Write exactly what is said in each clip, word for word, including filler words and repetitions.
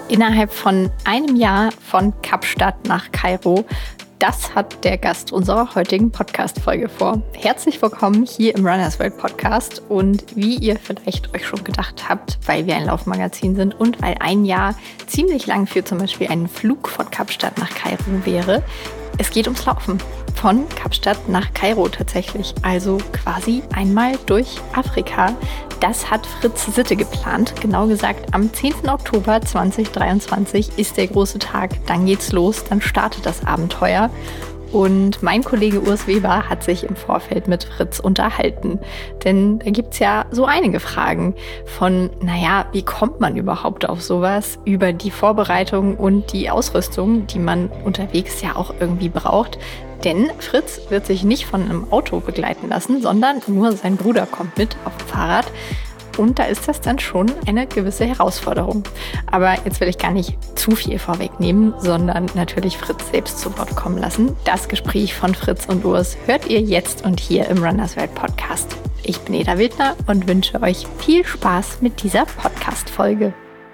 Innerhalb von einem Jahr von Kapstadt nach Kairo. Das hat der Gast unserer heutigen Podcast-Folge vor. Herzlich willkommen hier im Runners World Podcast. Und wie ihr vielleicht euch schon gedacht habt, weil wir ein Laufmagazin sind und weil ein Jahr ziemlich lang für zum Beispiel einen Flug von Kapstadt nach Kairo wäre, es geht ums Laufen. Von Kapstadt nach Kairo tatsächlich, also quasi einmal durch Afrika. Das hat Fritz Sitte geplant. Genau gesagt, am zehnten Oktober zweitausenddreiundzwanzig ist der große Tag. Dann geht's los, dann startet das Abenteuer. Und mein Kollege Urs Weber hat sich im Vorfeld mit Fritz unterhalten. Denn da gibt's ja so einige Fragen von, naja, wie kommt man überhaupt auf sowas? Über die Vorbereitung und die Ausrüstung, die man unterwegs ja auch irgendwie braucht. Denn Fritz wird sich nicht von einem Auto begleiten lassen, sondern nur sein Bruder kommt mit auf dem Fahrrad. Und da ist das dann schon eine gewisse Herausforderung. Aber jetzt will ich gar nicht zu viel vorwegnehmen, sondern natürlich Fritz selbst zu Wort kommen lassen. Das Gespräch von Fritz und Urs hört ihr jetzt und hier im Runners World Podcast. Ich bin Eda Wildner und wünsche euch viel Spaß mit dieser Podcast-Folge.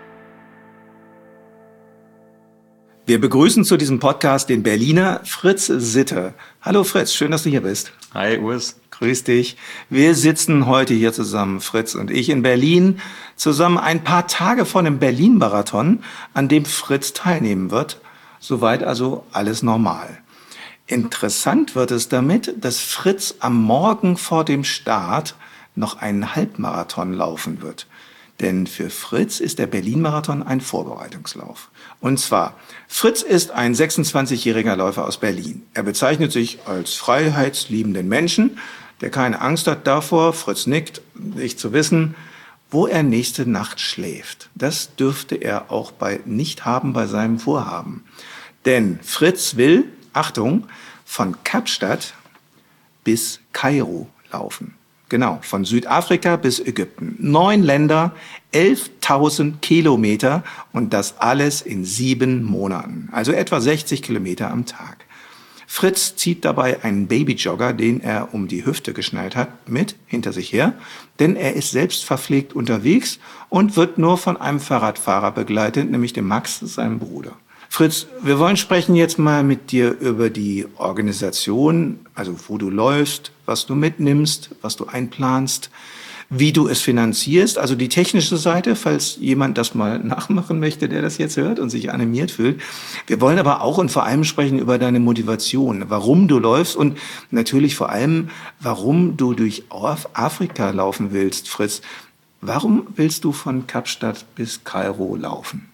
Wir begrüßen zu diesem Podcast den Berliner Fritz Sitte. Hallo Fritz, schön, dass du hier bist. Hi Urs. Grüß dich. Wir sitzen heute hier zusammen, Fritz und ich, in Berlin, zusammen ein paar Tage vor dem Berlin-Marathon, an dem Fritz teilnehmen wird. Soweit also alles normal. Interessant wird es damit, dass Fritz am Morgen vor dem Start noch einen Halbmarathon laufen wird. Denn für Fritz ist der Berlin-Marathon ein Vorbereitungslauf. Und zwar, Fritz ist ein sechsundzwanzigjähriger Läufer aus Berlin. Er bezeichnet sich als freiheitsliebenden Menschen, der keine Angst hat davor, Fritz nickt, nicht zu wissen, wo er nächste Nacht schläft. Das dürfte er auch bei nicht haben bei seinem Vorhaben. Denn Fritz will, Achtung, von Kapstadt bis Kairo laufen. Genau, von Südafrika bis Ägypten. Neun Länder, elftausend Kilometer und das alles in sieben Monaten. Also etwa sechzig Kilometer am Tag. Fritz zieht dabei einen Babyjogger, den er um die Hüfte geschnallt hat, mit hinter sich her, denn er ist selbst verpflegt unterwegs und wird nur von einem Fahrradfahrer begleitet, nämlich dem Max, seinem Bruder. Fritz, wir wollen sprechen jetzt mal mit dir über die Organisation, also wo du läufst, was du mitnimmst, was du einplanst, wie du es finanzierst, also die technische Seite, falls jemand das mal nachmachen möchte, der das jetzt hört und sich animiert fühlt. Wir wollen aber auch und vor allem sprechen über deine Motivation, warum du läufst und natürlich vor allem, warum du durch Afrika laufen willst, Fritz. Warum willst du von Kapstadt bis Kairo laufen?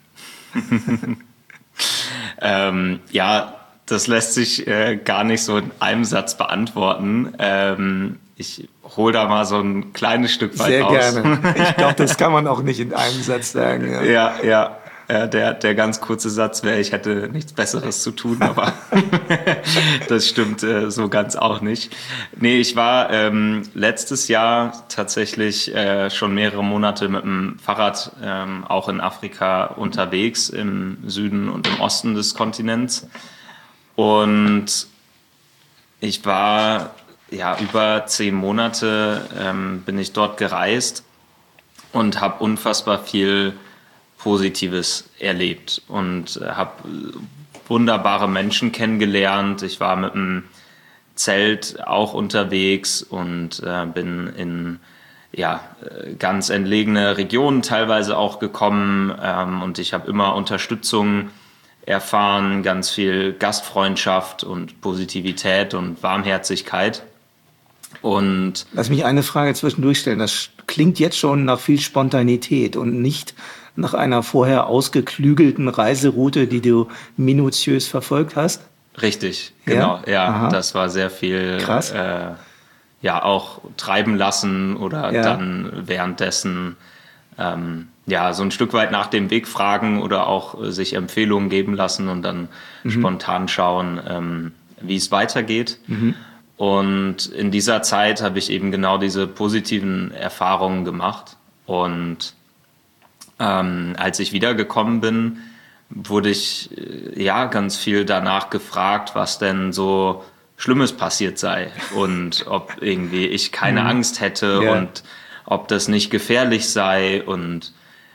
ähm, ja, das lässt sich äh, gar nicht so in einem Satz beantworten. Ähm, ich hole da mal so ein kleines Stück weit Sehr aus. Sehr gerne. Ich glaube, das kann man auch nicht in einem Satz sagen. Ja, ja, ja. Äh, der, der ganz kurze Satz wäre, ich hätte nichts Besseres zu tun, aber das stimmt äh, so ganz auch nicht. Nee, ich war ähm, letztes Jahr tatsächlich äh, schon mehrere Monate mit dem Fahrrad ähm, auch in Afrika unterwegs, im Süden und im Osten des Kontinents. Und ich war ja über zehn Monate ähm, bin ich dort gereist und habe unfassbar viel Positives erlebt und äh, habe wunderbare Menschen kennengelernt. Ich war mit dem Zelt auch unterwegs und äh, bin in ja, ganz entlegene Regionen teilweise auch gekommen ähm, und ich habe immer Unterstützung erfahren, ganz viel Gastfreundschaft und Positivität und Warmherzigkeit. Und lass mich eine Frage zwischendurch stellen. Das klingt jetzt schon nach viel Spontanität und nicht nach einer vorher ausgeklügelten Reiseroute, die du minutiös verfolgt hast. Richtig, genau. Ja, ja, Aha. Das war sehr viel Krass. Äh, ja auch treiben lassen oder ja. dann währenddessen ähm, ja so ein Stück weit nach dem Weg fragen oder auch äh, sich Empfehlungen geben lassen und dann mhm. spontan schauen, ähm, wie es weitergeht. Mhm. Und in dieser Zeit habe ich eben genau diese positiven Erfahrungen gemacht. Und ähm, als ich wiedergekommen bin, wurde ich äh, ja ganz viel danach gefragt, was denn so Schlimmes passiert sei und ob irgendwie ich keine mhm. Angst hätte ja. und ob das nicht gefährlich sei. Und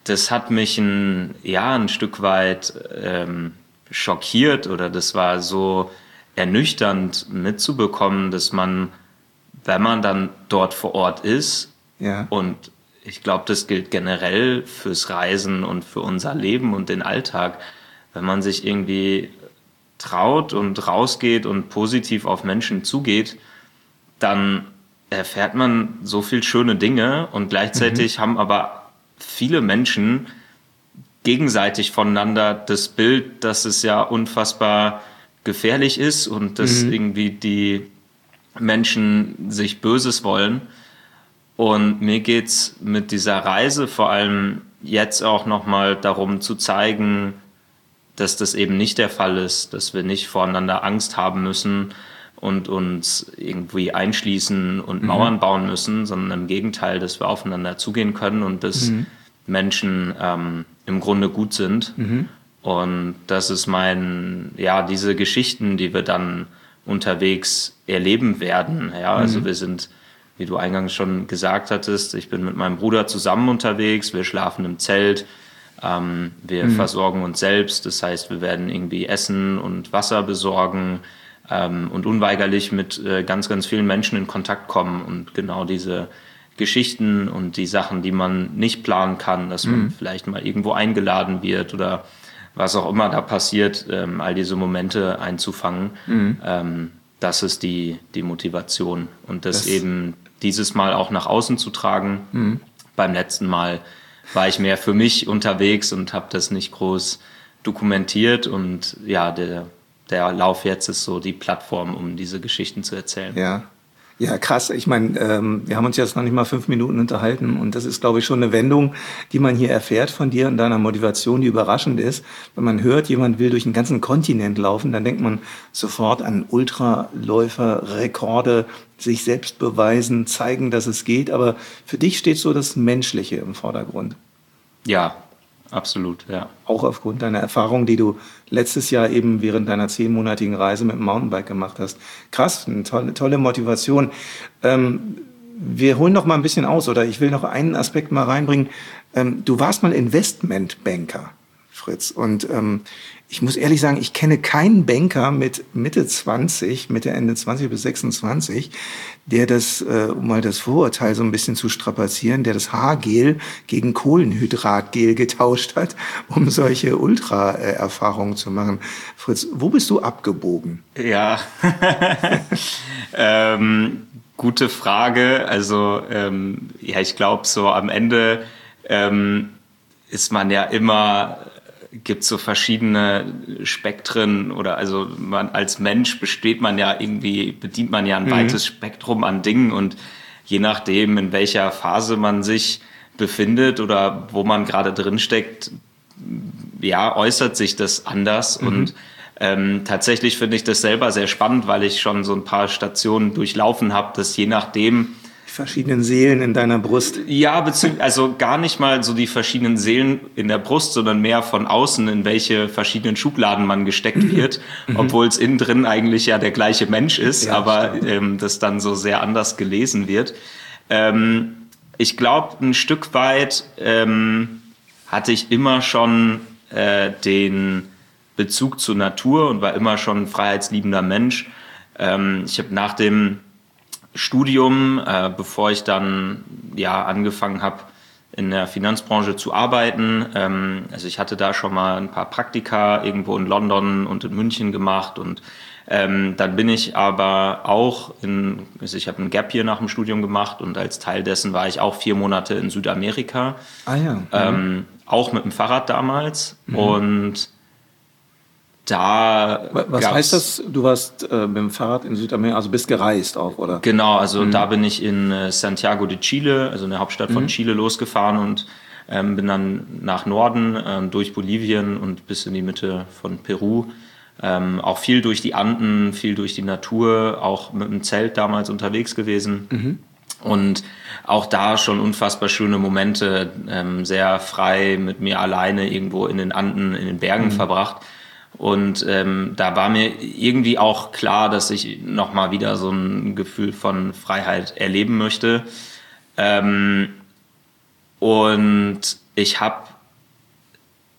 das hat mich ein, ja, ein Stück weit ähm, schockiert oder das war so ernüchternd mitzubekommen, dass man, wenn man dann dort vor Ort ist, ja. und ich glaube, das gilt generell fürs Reisen und für unser Leben und den Alltag, wenn man sich irgendwie traut und rausgeht und positiv auf Menschen zugeht, dann erfährt man so viel schöne Dinge und gleichzeitig mhm. haben aber viele Menschen gegenseitig voneinander das Bild, dass es ja unfassbar gefährlich ist und dass mhm. irgendwie die Menschen sich Böses wollen. Und mir geht's mit dieser Reise vor allem jetzt auch nochmal darum zu zeigen, dass das eben nicht der Fall ist, dass wir nicht voreinander Angst haben müssen und uns irgendwie einschließen und mhm. Mauern bauen müssen, sondern im Gegenteil, dass wir aufeinander zugehen können und dass mhm. Menschen ähm, im Grunde gut sind. Mhm. Und das ist mein, ja, diese Geschichten, die wir dann unterwegs erleben werden. Ja, mhm. also wir sind, wie du eingangs schon gesagt hattest, ich bin mit meinem Bruder zusammen unterwegs, wir schlafen im Zelt, ähm, wir mhm. versorgen uns selbst, das heißt, wir werden irgendwie Essen und Wasser besorgen ähm, und unweigerlich mit äh, ganz, ganz vielen Menschen in Kontakt kommen und genau diese Geschichten und die Sachen, die man nicht planen kann, dass man mhm. vielleicht mal irgendwo eingeladen wird oder was auch immer da passiert, ähm, all diese Momente einzufangen. Mhm. Ähm, das ist die, die Motivation. Und das, das eben dieses Mal auch nach außen zu tragen. Mhm. Beim letzten Mal war ich mehr für mich unterwegs und habe das nicht groß dokumentiert. Und ja, der, der Lauf jetzt ist so die Plattform, um diese Geschichten zu erzählen. Ja. Ja, krass. Ich meine, ähm, wir haben uns jetzt noch nicht mal fünf Minuten unterhalten und das ist, glaube ich, schon eine Wendung, die man hier erfährt von dir und deiner Motivation, die überraschend ist. Wenn man hört, jemand will durch einen ganzen Kontinent laufen, dann denkt man sofort an Ultraläufer, Rekorde, sich selbst beweisen, zeigen, dass es geht. Aber für dich steht so das Menschliche im Vordergrund. Ja, absolut, ja. Auch aufgrund deiner Erfahrung, die du letztes Jahr eben während deiner zehnmonatigen Reise mit dem Mountainbike gemacht hast. Krass, eine tolle, tolle Motivation. Ähm, wir holen noch mal ein bisschen aus, oder ich will noch einen Aspekt mal reinbringen. Ähm, du warst mal Investmentbanker, Fritz, und ähm, ich muss ehrlich sagen, ich kenne keinen Banker mit Mitte zwanzig, Mitte, Ende zwanzig bis sechsundzwanzig, der das, äh, um mal das Vorurteil so ein bisschen zu strapazieren, der das Haargel gegen Kohlenhydratgel getauscht hat, um solche Ultra-Erfahrungen zu machen. Fritz, wo bist du abgebogen? Ja, ähm, gute Frage. Also, ähm, ja, ich glaube, so am Ende ähm, ist man ja immer... gibt so verschiedene Spektren oder also man als Mensch besteht man ja irgendwie, bedient man ja ein mhm. weites Spektrum an Dingen und je nachdem, in welcher Phase man sich befindet oder wo man gerade drin steckt, ja, äußert sich das anders mhm. und ähm, tatsächlich finde ich das selber sehr spannend, weil ich schon so ein paar Stationen durchlaufen habe, dass je nachdem verschiedenen Seelen in deiner Brust. Ja, bezü- also gar nicht mal so die verschiedenen Seelen in der Brust, sondern mehr von außen, in welche verschiedenen Schubladen man gesteckt wird, mhm. obwohl es innen drin eigentlich ja der gleiche Mensch ist, ja, aber ähm, das dann so sehr anders gelesen wird. Ähm, ich glaube, ein Stück weit ähm, hatte ich immer schon äh, den Bezug zur Natur und war immer schon ein freiheitsliebender Mensch. Ähm, ich habe nach dem Studium, äh, bevor ich dann ja angefangen habe, in der Finanzbranche zu arbeiten. Ähm, also ich hatte da schon mal ein paar Praktika irgendwo in London und in München gemacht und ähm, dann bin ich aber auch in, also ich habe ein Gap Year nach dem Studium gemacht und als Teil dessen war ich auch vier Monate in Südamerika. Ah ja. Mhm. Ähm, auch mit dem Fahrrad damals mhm. und Da Was heißt das? Du warst äh, mit dem Fahrrad in Südamerika, also bist gereist auch, oder? Genau, also mhm. da bin ich in äh, Santiago de Chile, also in der Hauptstadt von mhm. Chile, losgefahren und ähm, bin dann nach Norden, äh, durch Bolivien und bis in die Mitte von Peru. Ähm, auch viel durch die Anden, viel durch die Natur, auch mit dem Zelt damals unterwegs gewesen. Mhm. Und auch da schon unfassbar schöne Momente, ähm, sehr frei mit mir alleine irgendwo in den Anden, in den Bergen mhm. verbracht. Und ähm, da war mir irgendwie auch klar, dass ich nochmal wieder so ein Gefühl von Freiheit erleben möchte. Ähm, und ich habe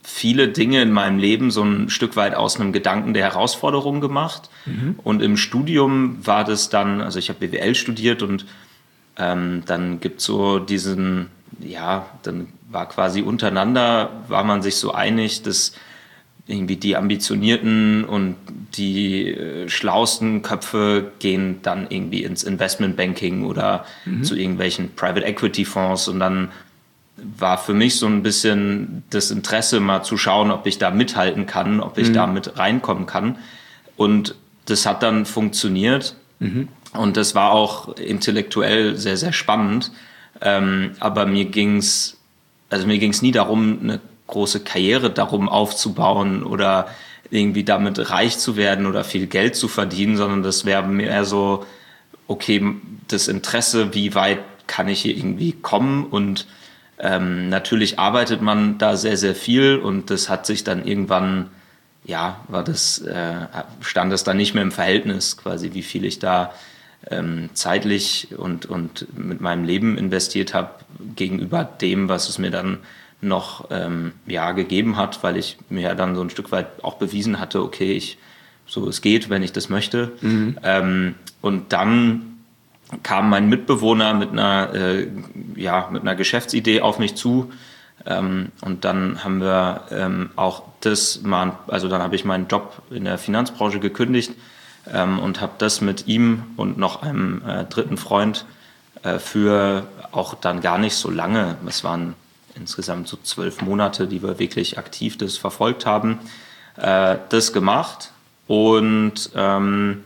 viele Dinge in meinem Leben so ein Stück weit aus einem Gedanken der Herausforderung gemacht. Mhm. Und im Studium war das dann, also ich habe B W L studiert und ähm, dann gibt es so diesen, ja, dann war quasi untereinander, war man sich so einig, dass irgendwie die ambitionierten und die äh, schlausten Köpfe gehen dann irgendwie ins Investmentbanking oder mhm. zu irgendwelchen Private Equity Fonds, und dann war für mich so ein bisschen das Interesse, mal zu schauen, ob ich da mithalten kann, ob ich mhm. da mit reinkommen kann. Und das hat dann funktioniert. Mhm. Und das war auch intellektuell sehr, sehr spannend. Ähm, aber mir ging's, also mir ging's nie darum, eine große Karriere darum aufzubauen oder irgendwie damit reich zu werden oder viel Geld zu verdienen, sondern das wäre mehr so, okay, das Interesse, wie weit kann ich hier irgendwie kommen, und Ähm, natürlich arbeitet man da sehr, sehr viel, und das hat sich dann irgendwann, ja, war das, äh, stand das dann nicht mehr im Verhältnis, quasi, wie viel ich da ähm, zeitlich und, und mit meinem Leben investiert habe gegenüber dem, was es mir dann noch ähm, ja, gegeben hat, weil ich mir ja dann so ein Stück weit auch bewiesen hatte, okay, ich, so es geht, wenn ich das möchte. Mhm. Ähm, und dann kam mein Mitbewohner mit einer, äh, ja, mit einer Geschäftsidee auf mich zu. Ähm, und dann haben wir ähm, auch das mal, also dann habe ich meinen Job in der Finanzbranche gekündigt ähm, und habe das mit ihm und noch einem äh, dritten Freund äh, für auch dann gar nicht so lange, es waren insgesamt so zwölf Monate, die wir wirklich aktiv das verfolgt haben, äh, das gemacht. Und ähm,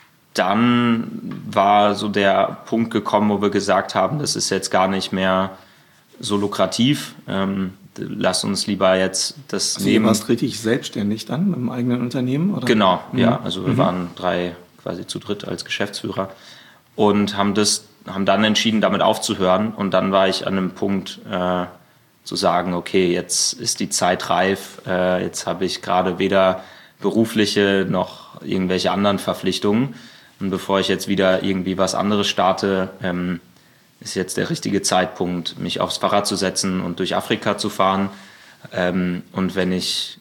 dann war so der Punkt gekommen, wo wir gesagt haben, das ist jetzt gar nicht mehr so lukrativ. Ähm, lass uns lieber jetzt das also nehmen. Du warst richtig selbstständig dann mit dem eigenen Unternehmen? Oder? Genau, mhm. ja. Also wir mhm. waren drei quasi zu dritt als Geschäftsführer und haben das, haben dann entschieden, damit aufzuhören. Und dann war ich an einem Punkt äh, zu sagen, okay, jetzt ist die Zeit reif. Äh, jetzt habe ich gerade weder berufliche noch irgendwelche anderen Verpflichtungen. Und bevor ich jetzt wieder irgendwie was anderes starte, ähm, ist jetzt der richtige Zeitpunkt, mich aufs Fahrrad zu setzen und durch Afrika zu fahren. Ähm, und wenn ich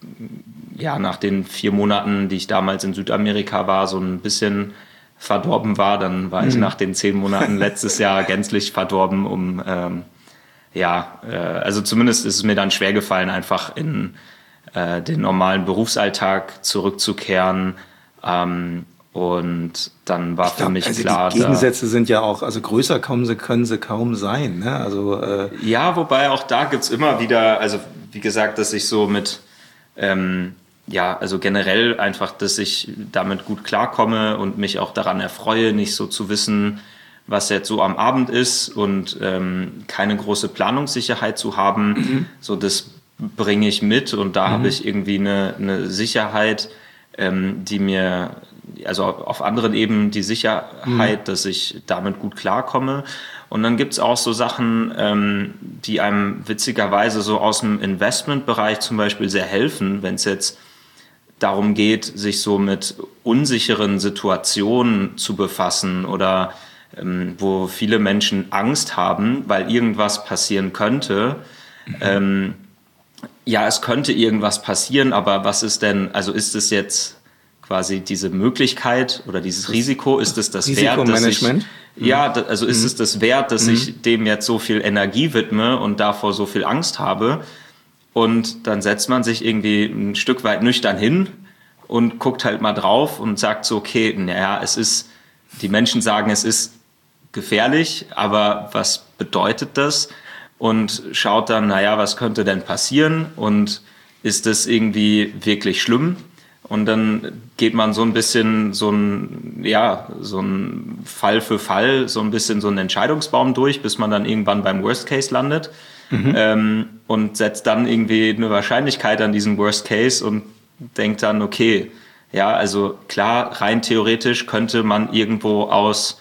ja nach den vier Monaten, die ich damals in Südamerika war, so ein bisschen verdorben war, dann war mhm. ich nach den zehn Monaten letztes Jahr gänzlich verdorben. Um ähm, ja, äh, also zumindest ist es mir dann schwer gefallen, einfach in äh, den normalen Berufsalltag zurückzukehren. Ähm, Und dann war ich für glaub, mich also klar, die Gegensätze sind ja auch, also größer kommen sie, können sie kaum sein. Ne? Also äh ja, wobei auch da gibt's immer wieder, also wie gesagt, dass ich so mit, ähm, ja, also generell einfach, dass ich damit gut klarkomme und mich auch daran erfreue, nicht so zu wissen, was jetzt so am Abend ist, und ähm, keine große Planungssicherheit zu haben. Mhm. So, das bringe ich mit, und da mhm. habe ich irgendwie eine, eine Sicherheit, ähm, die mir, also auf anderen Ebenen die Sicherheit, mhm. dass ich damit gut klarkomme. Und dann gibt's auch so Sachen, ähm, die einem witzigerweise so aus dem Investmentbereich zum Beispiel sehr helfen, wenn es jetzt darum geht, sich so mit unsicheren Situationen zu befassen oder ähm, wo viele Menschen Angst haben, weil irgendwas passieren könnte. Mhm. Ähm, ja, es könnte irgendwas passieren, aber was ist denn, also ist es jetzt quasi diese Möglichkeit oder dieses das Risiko, ist es das Wert, dass ich, ja, also ist mhm. es das Wert, dass mhm. ich dem jetzt so viel Energie widme und davor so viel Angst habe? Und dann setzt man sich irgendwie ein Stück weit nüchtern hin und guckt halt mal drauf und sagt so, okay, naja, es ist, die Menschen sagen, es ist gefährlich, aber was bedeutet das? Und schaut dann, naja, was könnte denn passieren? Und ist das irgendwie wirklich schlimm? Und dann geht man so ein bisschen so ein, ja, so ein Fall für Fall, so ein bisschen so einen Entscheidungsbaum durch, bis man dann irgendwann beim Worst Case landet. Mhm. Ähm, und setzt dann irgendwie eine Wahrscheinlichkeit an diesen Worst Case und denkt dann, okay, ja, also klar, rein theoretisch könnte man irgendwo aus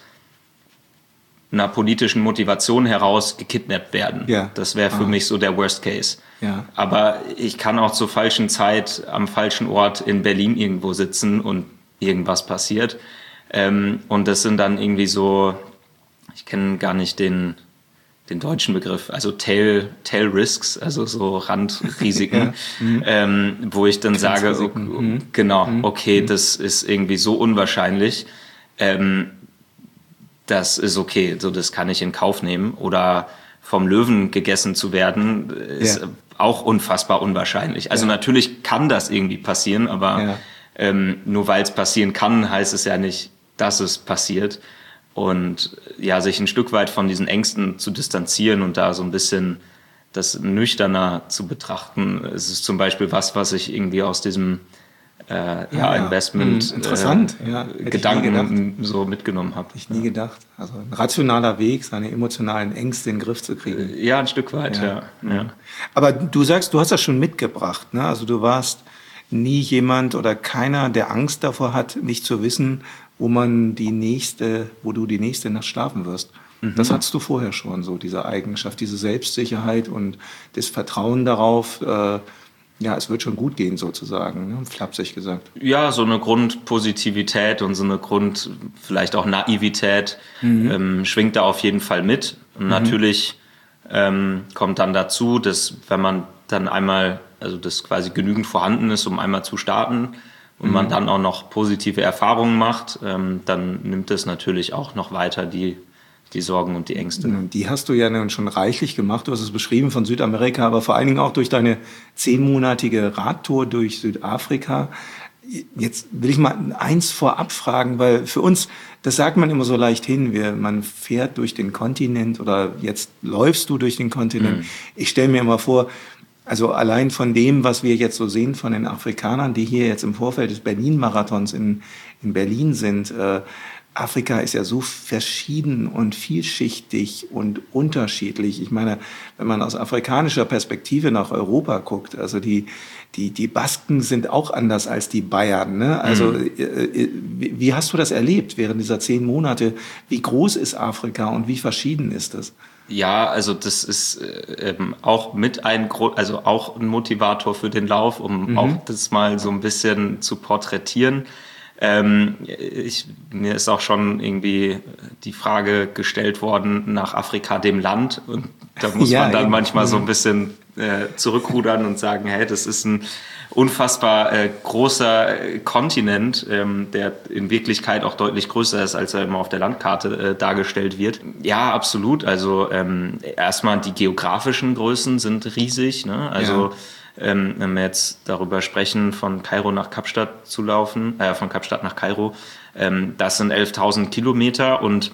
einer politischen Motivation heraus gekidnappt werden. Ja. Das wäre für ah. mich so der Worst Case. Ja. Aber ich kann auch zur falschen Zeit am falschen Ort in Berlin irgendwo sitzen und irgendwas passiert. Ähm, und das sind dann irgendwie so, ich kenne gar nicht den, den deutschen Begriff, also Tail, Tail Risks, also so Randrisiken, ja. mhm. ähm, wo ich dann sage, oh, mhm. genau, mhm. okay, das ist irgendwie so unwahrscheinlich, ähm, das ist okay, so das kann ich in Kauf nehmen. Oder vom Löwen gegessen zu werden, ist ja. auch unfassbar unwahrscheinlich. Also ja. natürlich kann das irgendwie passieren, aber ja. ähm, nur weil es passieren kann, heißt es ja nicht, dass es passiert. Und ja, sich ein Stück weit von diesen Ängsten zu distanzieren und da so ein bisschen das nüchterner zu betrachten. Es ist zum Beispiel was, was ich irgendwie aus diesem äh, ja, ja, Investment hm, interessant. Äh, ja, Gedanken so mitgenommen habe. Hätte ich nie gedacht. Also ein rationaler Weg, seine emotionalen Ängste in den Griff zu kriegen. Ja, ein Stück weit, ja. ja. ja. Aber du sagst, du hast das schon mitgebracht, ne? Also du warst nie jemand oder keiner, der Angst davor hat, nicht zu wissen, wo man die nächste, wo du die nächste Nacht schlafen wirst. Mhm. Das hattest du vorher schon, so diese Eigenschaft, diese Selbstsicherheit und das Vertrauen darauf, äh, ja, es wird schon gut gehen sozusagen, ne? Flapsig gesagt. Ja, so eine Grundpositivität und so eine Grund, vielleicht auch Naivität mhm. ähm, schwingt da auf jeden Fall mit. Und mhm. natürlich ähm, kommt dann dazu, dass wenn man dann einmal, also das quasi genügend vorhanden ist, um einmal zu starten, und man dann auch noch positive Erfahrungen macht, ähm, dann nimmt es natürlich auch noch weiter die, die Sorgen und die Ängste. Die hast du ja nun schon reichlich gemacht. Du hast es beschrieben von Südamerika, aber vor allen Dingen auch durch deine zehnmonatige Radtour durch Südafrika. Jetzt will ich mal eins vorab fragen, weil für uns, das sagt man immer so leicht hin, wir, man fährt durch den Kontinent oder jetzt läufst du durch den Kontinent. Mhm. Ich stelle mir immer vor, also allein von dem, was wir jetzt so sehen von den Afrikanern, die hier jetzt im Vorfeld des Berlin-Marathons in, in Berlin sind, äh, Afrika ist ja so verschieden und vielschichtig und unterschiedlich. Ich meine, wenn man aus afrikanischer Perspektive nach Europa guckt, also die, die, die Basken sind auch anders als die Bayern, ne? Also, mhm. äh, wie, wie hast du das erlebt während dieser zehn Monate? Wie groß ist Afrika und wie verschieden ist das? Ja, also das ist äh, auch mit ein Grund, also auch ein Motivator für den Lauf, um mhm. auch das mal so ein bisschen zu porträtieren. Ähm, ich, mir ist auch schon irgendwie die Frage gestellt worden nach Afrika, dem Land, und da muss ja, man dann eben. manchmal so ein bisschen äh, zurückrudern und sagen, hey, das ist ein unfassbar äh, großer äh, Kontinent, ähm, der in Wirklichkeit auch deutlich größer ist, als er immer auf der Landkarte äh, dargestellt wird. Ja, absolut. Also ähm, erstmal die geografischen Größen sind riesig, ne? Also ja. ähm, wenn wir jetzt darüber sprechen, von Kairo nach Kapstadt zu laufen, äh, von Kapstadt nach Kairo, ähm, das sind elftausend Kilometer, und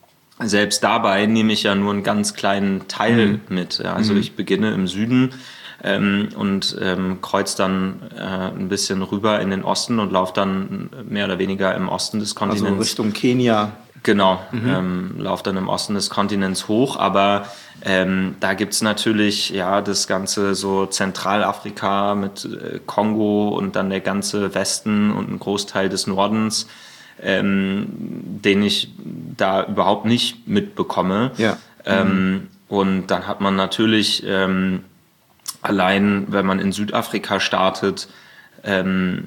selbst dabei nehme ich ja nur einen ganz kleinen Teil mhm. mit. Ja? Also mhm. ich beginne im Süden, Ähm, und ähm, kreuz dann äh, ein bisschen rüber in den Osten und laufe dann mehr oder weniger im Osten des Kontinents. Also Richtung Kenia. Genau, mhm. ähm, laufe dann im Osten des Kontinents hoch, aber ähm, da gibt's natürlich ja das ganze so Zentralafrika mit äh, Kongo und dann der ganze Westen und ein Großteil des Nordens, ähm, den ich da überhaupt nicht mitbekomme. Ja. Ähm, mhm. Und dann hat man natürlich ähm, allein, wenn man in Südafrika startet, ähm,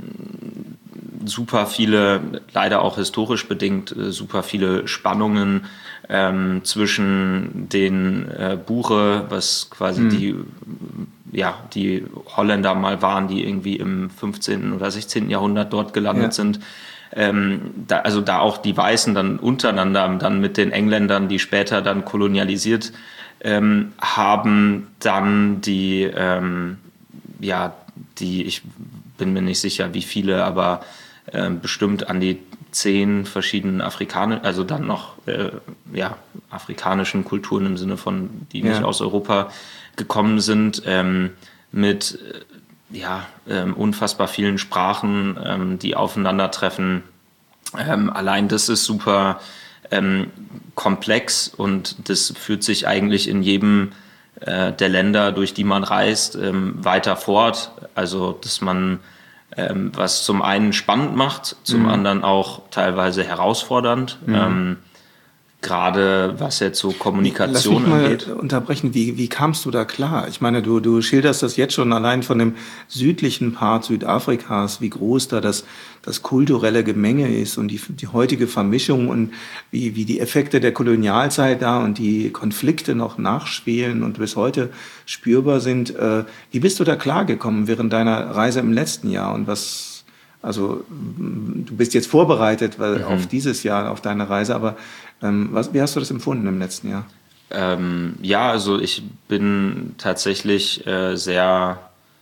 super viele, leider auch historisch bedingt, äh, super viele Spannungen ähm, zwischen den äh, Bure, was quasi mhm. die, ja, die Holländer mal waren, die irgendwie im fünfzehnten oder sechzehnten Jahrhundert dort gelandet ja. sind. Ähm, da, also da auch die Weißen dann untereinander, dann mit den Engländern, die später dann kolonialisiert Ähm, haben dann die, ähm, ja, die, ich bin mir nicht sicher, wie viele, aber äh, bestimmt an die zehn verschiedenen afrikanischen, also dann noch, äh, ja, afrikanischen Kulturen im Sinne von, die ja. nicht aus Europa gekommen sind, ähm, mit, äh, ja, ähm, unfassbar vielen Sprachen, ähm, die aufeinandertreffen. Ähm, allein das ist super Ähm, komplex, und das führt sich eigentlich in jedem äh, der Länder, durch die man reist, ähm, weiter fort. Also, dass man ähm, was zum einen spannend macht, zum mhm. anderen auch teilweise herausfordernd. Mhm. Ähm, gerade was jetzt so Kommunikation Lass mich angeht. mal unterbrechen. Wie, wie kamst du da klar? Ich meine, du, du schilderst das jetzt schon allein von dem südlichen Part Südafrikas, wie groß da das, das kulturelle Gemenge ist und die, die heutige Vermischung und wie, wie die Effekte der Kolonialzeit da und die Konflikte noch nachschwelen und bis heute spürbar sind. Wie bist du da klargekommen während deiner Reise im letzten Jahr und was... Also du bist jetzt vorbereitet weil, mhm. auf dieses Jahr, auf deine Reise, aber ähm, was, wie hast du das empfunden im letzten Jahr? Ähm, ja, also ich bin tatsächlich äh, sehr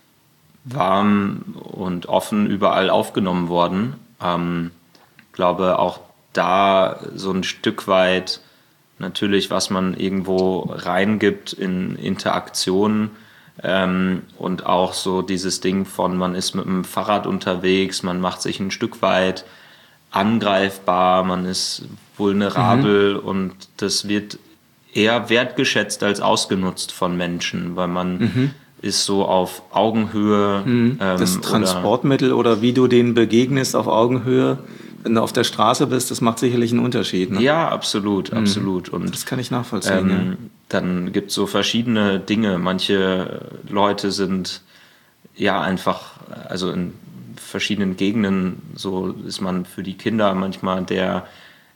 warm und offen überall aufgenommen worden. Ähm, glaube auch da so ein Stück weit natürlich, was man irgendwo reingibt in Interaktionen, Ähm, und auch so dieses Ding von, man ist mit dem Fahrrad unterwegs, man macht sich ein Stück weit angreifbar, man ist vulnerabel mhm. und das wird eher wertgeschätzt als ausgenutzt von Menschen, weil man mhm. ist so auf Augenhöhe. Mhm. Ähm, das Transportmittel oder, oder wie du denen begegnest auf Augenhöhe, wenn du auf der Straße bist, das macht sicherlich einen Unterschied. Ne? Ja, absolut, mhm. absolut. Und das kann ich nachvollziehen. Ähm, ja. Dann gibt es so verschiedene Dinge. Manche Leute sind ja einfach, also in verschiedenen Gegenden, so ist man für die Kinder manchmal der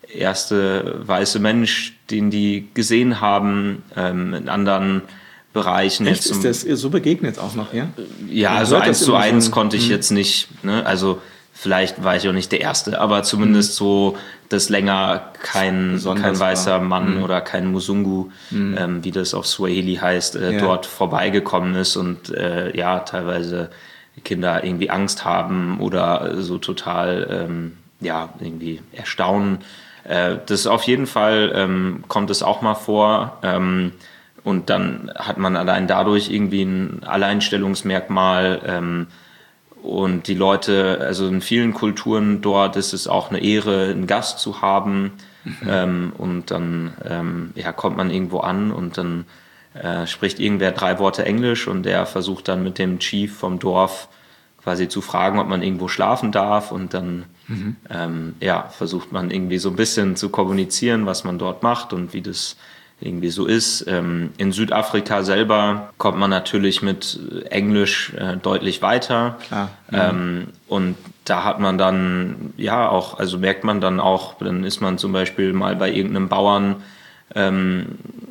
erste weiße Mensch, den die gesehen haben, ähm, in anderen Bereichen. Echt? Jetzt ist das so begegnet auch noch, ja? Ja, Man also eins zu eins schon, konnte ich hm. jetzt nicht, ne? Also vielleicht war ich auch nicht der Erste, aber zumindest mhm. so, dass länger kein, kein weißer Mann mhm. oder kein Musungu, mhm. ähm, wie das auf Swahili heißt, äh, ja. dort vorbeigekommen ist und äh, ja, teilweise Kinder irgendwie Angst haben oder so total ähm, ja, irgendwie erstaunen. Äh, das auf jeden Fall ähm, kommt es auch mal vor. Ähm, und dann hat man allein dadurch irgendwie ein Alleinstellungsmerkmal. Ähm, Und die Leute, also in vielen Kulturen dort ist es auch eine Ehre, einen Gast zu haben. Mhm. Ähm, und dann ähm, ja, kommt man irgendwo an und dann äh, spricht irgendwer drei Worte Englisch und der versucht dann mit dem Chief vom Dorf quasi zu fragen, ob man irgendwo schlafen darf. Und dann mhm. ähm, ja, versucht man irgendwie so ein bisschen zu kommunizieren, was man dort macht und wie das irgendwie so ist. Ähm, in Südafrika selber kommt man natürlich mit Englisch äh, deutlich weiter. Klar. Ähm, und da hat man dann, ja, auch, also merkt man dann auch, dann ist man zum Beispiel mal bei irgendeinem Bauern ähm,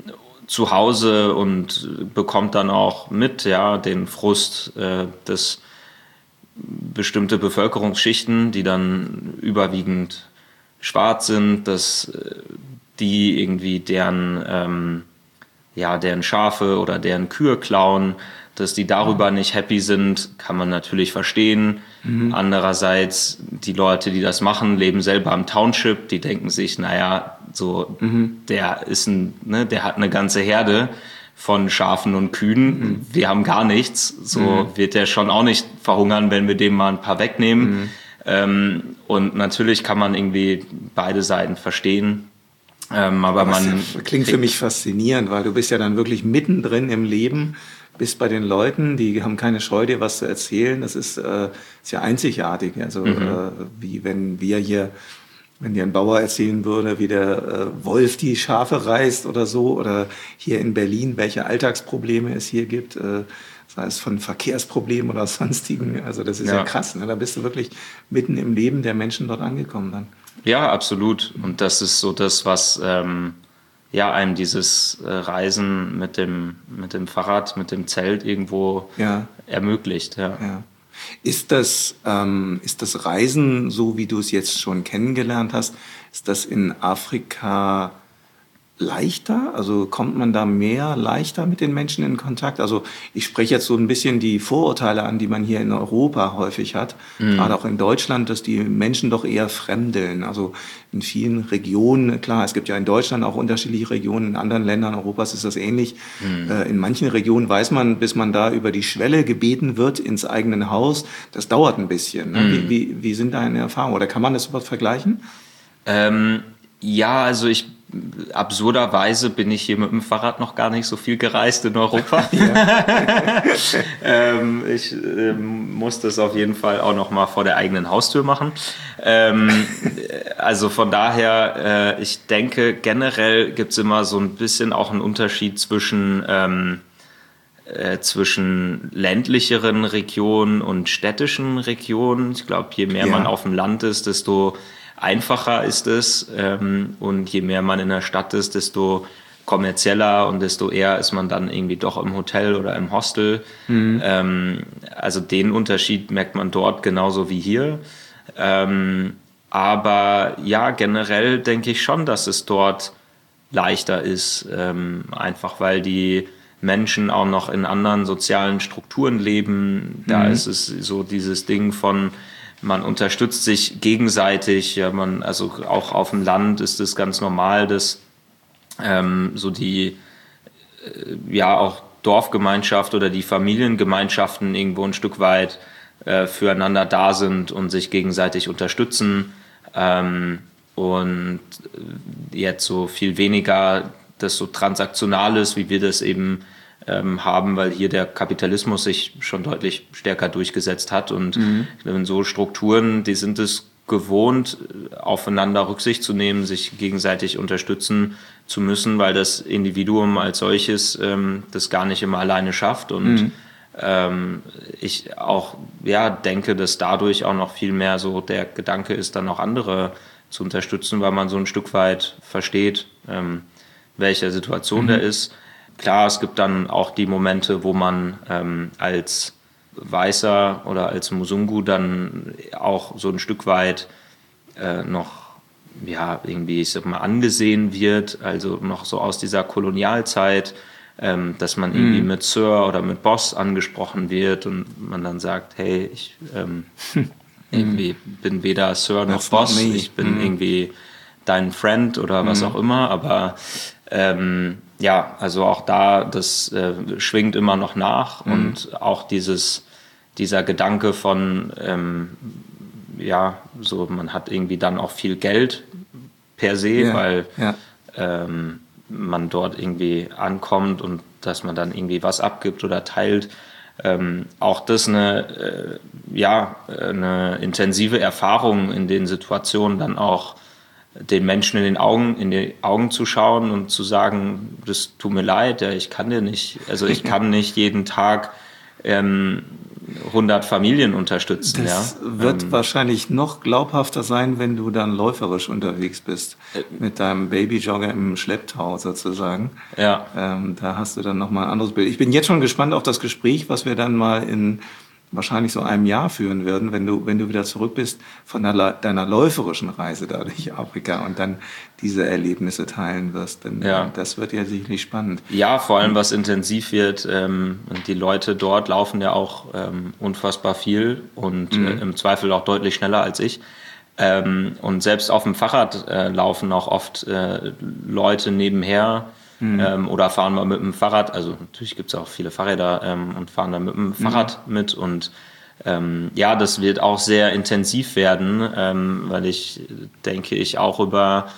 zu Hause und bekommt dann auch mit, ja, den Frust, äh, dass bestimmte Bevölkerungsschichten, die dann überwiegend schwarz sind, dass äh, die irgendwie deren, ähm, ja, deren Schafe oder deren Kühe klauen, dass die darüber nicht happy sind, kann man natürlich verstehen. Mhm. Andererseits, die Leute, die das machen, leben selber im Township, die denken sich, naja, so, mhm. der ist ein, ne, der hat eine ganze Herde von Schafen und Kühen, mhm. wir haben gar nichts, so mhm. wird der schon auch nicht verhungern, wenn wir dem mal ein paar wegnehmen. Mhm. Ähm, und natürlich kann man irgendwie beide Seiten verstehen. Ähm, aber, aber man das klingt für mich faszinierend, weil du bist ja dann wirklich mittendrin im Leben, bist bei den Leuten, die haben keine Scheu, dir was zu erzählen. Das ist, äh, ist ja einzigartig. Also mhm. äh, wie wenn wir hier, wenn dir ein Bauer erzählen würde, wie der äh, Wolf die Schafe reißt oder so, oder hier in Berlin, welche Alltagsprobleme es hier gibt, äh, sei es von Verkehrsproblemen oder sonstigen. Also das ist ja, ja krass. Ne? Da bist du wirklich mitten im Leben der Menschen dort angekommen dann. Ja, absolut. Und das ist so das, was ähm, ja einem dieses äh, Reisen mit dem mit dem Fahrrad, mit dem Zelt irgendwo ja. ermöglicht. Ja. Ja. Ist das ähm, ist das Reisen, so wie du es jetzt schon kennengelernt hast, ist das in Afrika leichter? Also kommt man da mehr leichter mit den Menschen in Kontakt? Also ich spreche jetzt so ein bisschen die Vorurteile an, die man hier in Europa häufig hat, mhm. gerade auch in Deutschland, dass die Menschen doch eher fremdeln. Also in vielen Regionen, klar, es gibt ja in Deutschland auch unterschiedliche Regionen, in anderen Ländern Europas ist das ähnlich. Mhm. Äh, in manchen Regionen weiß man, bis man da über die Schwelle gebeten wird ins eigene Haus, das dauert ein bisschen. Ne? Mhm. Wie, wie, wie sind deine Erfahrungen? Oder kann man das überhaupt vergleichen? Ähm, ja, also ich absurderweise bin ich hier mit dem Fahrrad noch gar nicht so viel gereist in Europa. ähm, ich ähm, muss das auf jeden Fall auch noch mal vor der eigenen Haustür machen. Ähm, also von daher, äh, ich denke, generell gibt es immer so ein bisschen auch einen Unterschied zwischen, ähm, äh, zwischen ländlicheren Regionen und städtischen Regionen. Ich glaube, je mehr ja. man auf dem Land ist, desto einfacher ist es, ähm, und je mehr man in der Stadt ist, desto kommerzieller und desto eher ist man dann irgendwie doch im Hotel oder im Hostel. Mhm. Ähm, also den Unterschied merkt man dort genauso wie hier. Ähm, aber ja, generell denke ich schon, dass es dort leichter ist, ähm, einfach weil die Menschen auch noch in anderen sozialen Strukturen leben. Da mhm. ist es so dieses Ding von man unterstützt sich gegenseitig, ja, man, also auch auf dem Land ist es ganz normal, dass ähm, so die, äh, ja, auch Dorfgemeinschaft oder die Familiengemeinschaften irgendwo ein Stück weit äh, füreinander da sind und sich gegenseitig unterstützen. Ähm, und jetzt so viel weniger das so Transaktionales, wie wir das eben Ähm, haben, weil hier der Kapitalismus sich schon deutlich stärker durchgesetzt hat und mhm. in so Strukturen, die sind es gewohnt, aufeinander Rücksicht zu nehmen, sich gegenseitig unterstützen zu müssen, weil das Individuum als solches ähm, das gar nicht immer alleine schafft und mhm. ähm, ich auch ja denke, dass dadurch auch noch viel mehr so der Gedanke ist, dann auch andere zu unterstützen, weil man so ein Stück weit versteht, ähm, welche Situation mhm. der ist. Klar, es gibt dann auch die Momente, wo man ähm, als Weißer oder als Musungu dann auch so ein Stück weit äh, noch ja irgendwie, ich sag mal, angesehen wird, also noch so aus dieser Kolonialzeit, ähm, dass man irgendwie mm. mit Sir oder mit Boss angesprochen wird und man dann sagt, hey, ich ähm, irgendwie bin weder Sir noch That's Boss, ich bin mm. irgendwie dein Friend oder was mm. auch immer, aber ähm, ja, also auch da, das äh, schwingt immer noch nach mhm. und auch dieses, dieser Gedanke von, ähm, ja, so man hat irgendwie dann auch viel Geld per se, ja. weil ja. Ähm, man dort irgendwie ankommt und dass man dann irgendwie was abgibt oder teilt. Ähm, auch das eine, äh, ja, eine intensive Erfahrung in den Situationen dann auch den Menschen in den Augen, in die Augen zu schauen und zu sagen, das tut mir leid, ja, ich kann dir nicht, also ich kann nicht jeden Tag ähm, hundert Familien unterstützen. Das ja. wird ähm, wahrscheinlich noch glaubhafter sein, wenn du dann läuferisch unterwegs bist, äh, mit deinem Babyjogger im Schlepptau sozusagen. Ja. Ähm, da hast du dann nochmal ein anderes Bild. Ich bin jetzt schon gespannt auf das Gespräch, was wir dann mal in wahrscheinlich so einem Jahr führen werden, wenn du, wenn du wieder zurück bist von deiner, deiner läuferischen Reise da durch Afrika und dann diese Erlebnisse teilen wirst. Denn ja. das wird ja sicherlich spannend. Ja, vor allem was intensiv wird. Ähm, die Leute dort laufen ja auch ähm, unfassbar viel und mhm. äh, im Zweifel auch deutlich schneller als ich. Ähm, und selbst auf dem Fahrrad äh, laufen auch oft äh, Leute nebenher, Mhm. Ähm, oder fahren mal mit dem Fahrrad, also natürlich gibt es auch viele Fahrräder ähm, und fahren dann mit dem Fahrrad mhm. mit und ähm, ja, das wird auch sehr intensiv werden, ähm, weil ich denke, ich auch über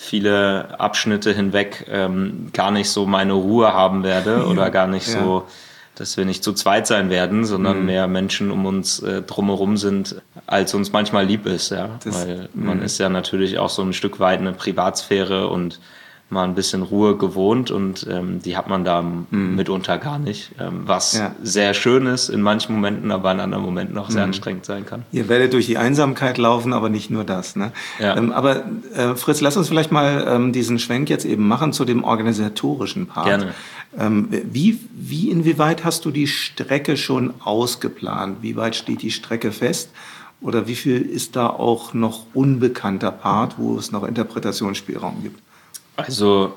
viele Abschnitte hinweg ähm, gar nicht so meine Ruhe haben werde ja. oder gar nicht ja. so, dass wir nicht zu zweit sein werden, sondern mhm. mehr Menschen um uns äh, drumherum sind, als uns manchmal lieb ist, ja, das, weil man ist ja natürlich auch so ein Stück weit eine Privatsphäre und mal ein bisschen Ruhe gewohnt und ähm, die hat man da mm. mitunter gar nicht, ähm, was ja. sehr schön ist in manchen Momenten, aber in anderen Momenten auch sehr mm. anstrengend sein kann. Ihr werdet durch die Einsamkeit laufen, aber nicht nur das. Ne? Ja. Ähm, aber äh, Fritz, lass uns vielleicht mal ähm, diesen Schwenk jetzt eben machen zu dem organisatorischen Part. Gerne. Ähm, wie, wie, inwieweit hast du die Strecke schon ausgeplant? Wie weit steht die Strecke fest? Oder wie viel ist da auch noch unbekannter Part, wo es noch Interpretationsspielraum gibt? Also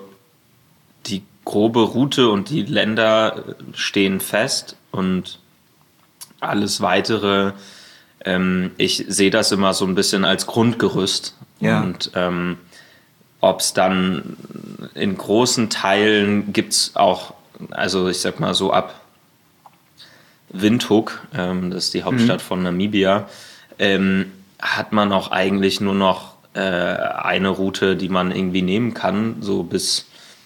die grobe Route und die Länder stehen fest und alles Weitere, ähm, ich sehe das immer so ein bisschen als Grundgerüst. Ja. Und ähm, ob es dann in großen Teilen gibt es auch, also ich sag mal so ab Windhoek, ähm, das ist die Hauptstadt mhm. von Namibia, ähm, hat man auch eigentlich nur noch äh, eine Route, die man irgendwie nehmen kann, so bis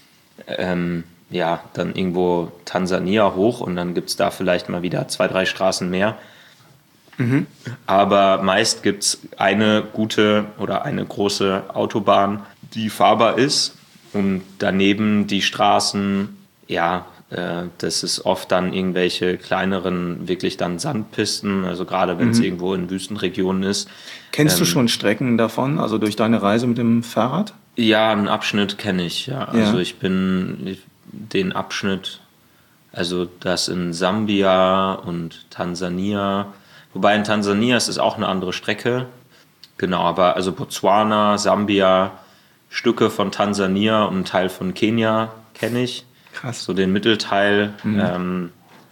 ähm, ja, dann irgendwo Tansania hoch und dann gibt es da vielleicht mal wieder zwei, drei Straßen mehr. Mhm. Aber meist gibt es eine gute oder eine große Autobahn, die fahrbar ist und daneben die Straßen, ja, äh, das ist oft dann irgendwelche kleineren, wirklich dann Sandpisten, also gerade wenn es mhm. irgendwo in Wüstenregionen ist. Kennst ähm, du schon Strecken davon, also durch deine Reise mit dem Fahrrad? Ja, einen Abschnitt kenne ich, ja. ja. Also ich bin ich, den Abschnitt, also das in Sambia und Tansania, wobei in Tansania ist es auch eine andere Strecke. Genau, aber also Botswana, Sambia, Stücke von Tansania und ein Teil von Kenia kenne ich. Krass. So den Mittelteil. Mhm. Ähm,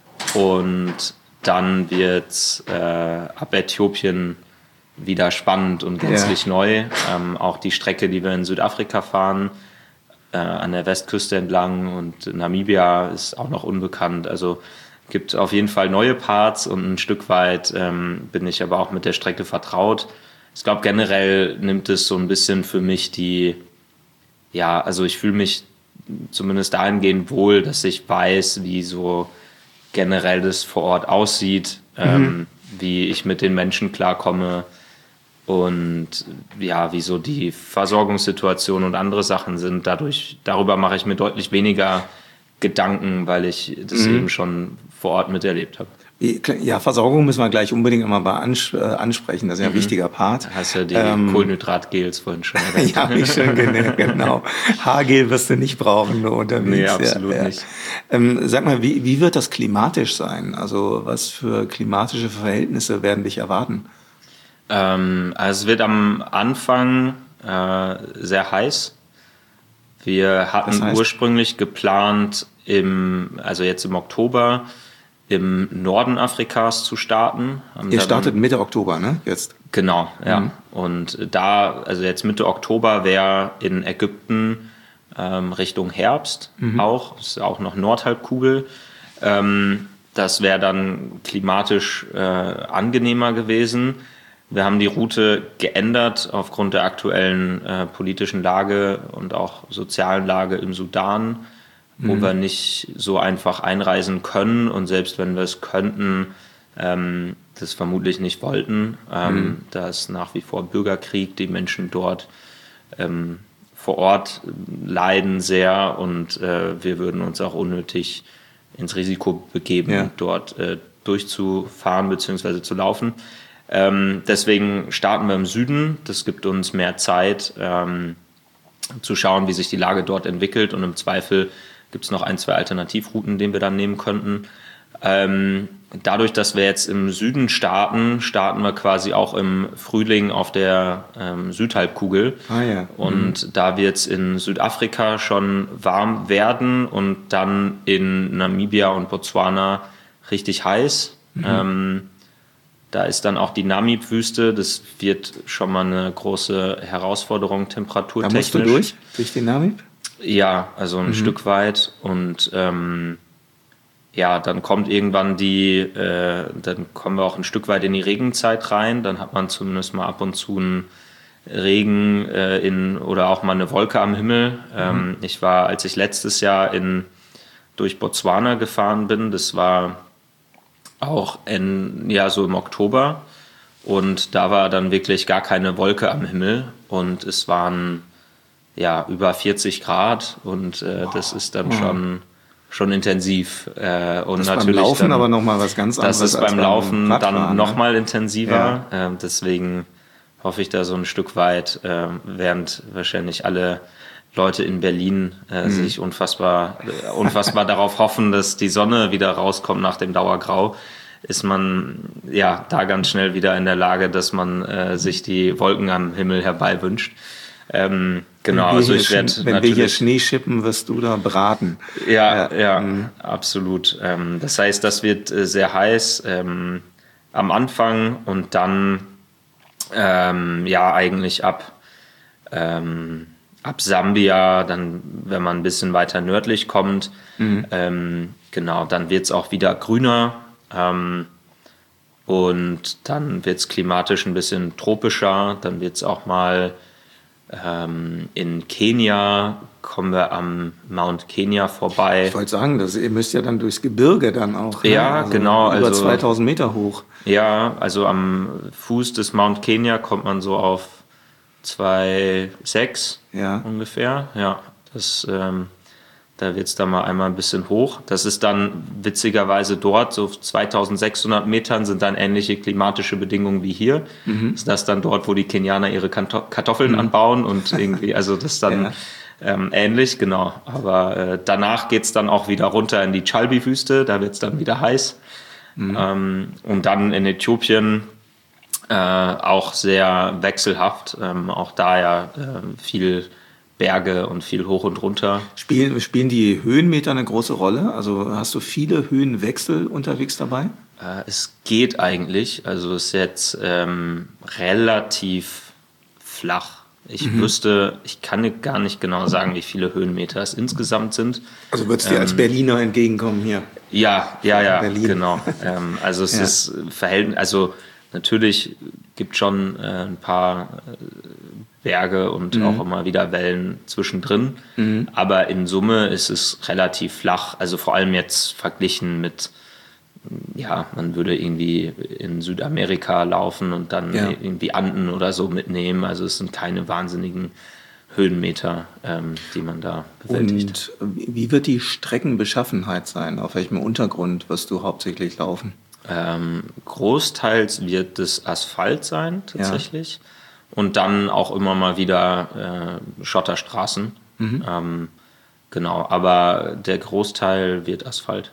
und dann wird äh, ab Äthiopien wieder spannend und gänzlich ja. neu. Ähm, auch die Strecke, die wir in Südafrika fahren, äh, an der Westküste entlang und Namibia ist auch noch unbekannt. Also gibt auf jeden Fall neue Parts und ein Stück weit ähm, bin ich aber auch mit der Strecke vertraut. Ich glaube, generell nimmt es so ein bisschen für mich die, ja, also ich fühle mich zumindest dahingehend wohl, dass ich weiß, wie so generell das vor Ort aussieht, mhm. ähm, wie ich mit den Menschen klarkomme und ja, wie so die Versorgungssituation und andere Sachen sind. Dadurch, darüber mache ich mir deutlich weniger Gedanken, weil ich das mhm. eben schon vor Ort miterlebt habe. Ja, Versorgung müssen wir gleich unbedingt immer mal ans- äh, ansprechen. Das ist ja ein mhm. wichtiger Part. Hast ja die ähm, Kohlenhydratgels vorhin schon erwähnt. Ja, ich schon, genau. Haargel wirst du nicht brauchen, nur unterwegs. Nee, absolut ja, ja. nicht. Ähm, sag mal, wie, wie wird das klimatisch sein? Also was für klimatische Verhältnisse werden dich erwarten? Ähm, also es wird am Anfang äh, sehr heiß. Wir hatten das heißt? ursprünglich geplant, im, also jetzt im Oktober, im Norden Afrikas zu starten. Ihr startet Mitte Oktober, ne? Jetzt. Genau, ja. Mhm. Und da, also jetzt Mitte Oktober wäre in Ägypten ähm, Richtung Herbst mhm. auch, ist auch noch Nordhalbkugel. Ähm, das wäre dann klimatisch äh, angenehmer gewesen. Wir haben die Route geändert aufgrund der aktuellen äh, politischen Lage und auch sozialen Lage im Sudan, wo mhm. wir nicht so einfach einreisen können und selbst wenn wir es könnten, ähm, das vermutlich nicht wollten. Ähm, mhm. Da ist nach wie vor Bürgerkrieg, die Menschen dort ähm, vor Ort leiden sehr und äh, wir würden uns auch unnötig ins Risiko begeben, ja. dort äh, durchzufahren bzw. zu laufen. Ähm, deswegen starten wir im Süden. Das gibt uns mehr Zeit, ähm, zu schauen, wie sich die Lage dort entwickelt und im Zweifel gibt es noch ein, zwei Alternativrouten, die wir dann nehmen könnten. Ähm, dadurch, dass wir jetzt im Süden starten, starten wir quasi auch im Frühling auf der ähm, Südhalbkugel. Ah, ja. Und mhm. da wird es in Südafrika schon warm werden und dann in Namibia und Botswana richtig heiß. Mhm. Ähm, da ist dann auch die Namib-Wüste. Das wird schon mal eine große Herausforderung temperaturtechnisch. Da musst du durch, durch den Namib? Ja, also ein mhm. Stück weit und ähm, ja, dann kommt irgendwann die, äh, dann kommen wir auch ein Stück weit in die Regenzeit rein, dann hat man zumindest mal ab und zu einen Regen äh, in oder auch mal eine Wolke am Himmel. Mhm. Ähm, ich war, als ich letztes Jahr in, durch Botswana gefahren bin, das war auch in, ja, so im Oktober und da war dann wirklich gar keine Wolke am Himmel und es waren ja, über vierzig Grad und äh, das ist dann schon, schon intensiv. Äh, und das natürlich beim Laufen dann, aber nochmal was ganz anderes. Das ist beim Laufen beim dann nochmal ne? intensiver. Ja. Äh, deswegen hoffe ich da so ein Stück weit, äh, während wahrscheinlich alle Leute in Berlin äh, mhm. sich unfassbar, äh, unfassbar darauf hoffen, dass die Sonne wieder rauskommt nach dem Dauergrau, ist man ja da ganz schnell wieder in der Lage, dass man äh, sich die Wolken am Himmel herbei wünscht. Ähm, genau, also ich werde Wenn wir hier Schnee schippen, wirst du da braten. Ja, ja, ja mhm. absolut. Ähm, das heißt, das wird äh, sehr heiß ähm, am Anfang und dann ähm, ja eigentlich ab, ähm, ab Sambia, dann wenn man ein bisschen weiter nördlich kommt, mhm. ähm, genau, dann wird es auch wieder grüner. Ähm, und dann wird es klimatisch ein bisschen tropischer, dann wird es auch mal Ähm, in Kenia kommen wir am Mount Kenya vorbei. Ich wollte sagen, das, ihr müsst ja dann durchs Gebirge dann auch. Ne? Ja, also genau. Über also, zweitausend Meter hoch. Ja, also am Fuß des Mount Kenya kommt man so auf zwei Komma sechs ja. ungefähr. Ja, das, ähm, da wird es dann mal einmal ein bisschen hoch. Das ist dann witzigerweise dort, so zweitausendsechshundert Metern sind dann ähnliche klimatische Bedingungen wie hier. Mhm. Ist das dann dort, wo die Kenianer ihre Kartoffeln mhm. anbauen und irgendwie, also das ist dann ja. ähm, ähnlich, genau. Aber äh, danach geht es dann auch wieder runter in die Chalbi-Wüste, da wird es dann wieder heiß. Mhm. Ähm, und dann in Äthiopien äh, auch sehr wechselhaft, ähm, auch da ja äh, viel Berge und viel hoch und runter. Spielen, spielen die Höhenmeter eine große Rolle? Also hast du viele Höhenwechsel unterwegs dabei? Äh, es geht eigentlich, also es ist jetzt ähm, relativ flach. Ich mhm. wüsste, ich kann gar nicht genau sagen, wie viele Höhenmeter es insgesamt sind. Also würdest du dir ähm, als Berliner entgegenkommen hier? Ja, ja, ja, Berlin. Genau. ähm, also es ja. ist Verhältnis, also natürlich gibt es schon äh, ein paar äh, Berge und mhm. auch immer wieder Wellen zwischendrin, mhm. aber in Summe ist es relativ flach, also vor allem jetzt verglichen mit, ja, man würde irgendwie in Südamerika laufen und dann ja. irgendwie Anden oder so mitnehmen, also es sind keine wahnsinnigen Höhenmeter, ähm, die man da bewältigt. Und wie wird die Streckenbeschaffenheit sein? Auf welchem Untergrund wirst du hauptsächlich laufen? Ähm, großteils wird es Asphalt sein, tatsächlich. Ja. Und dann auch immer mal wieder äh, Schotterstraßen. Mhm. Ähm, genau, aber der Großteil wird Asphalt.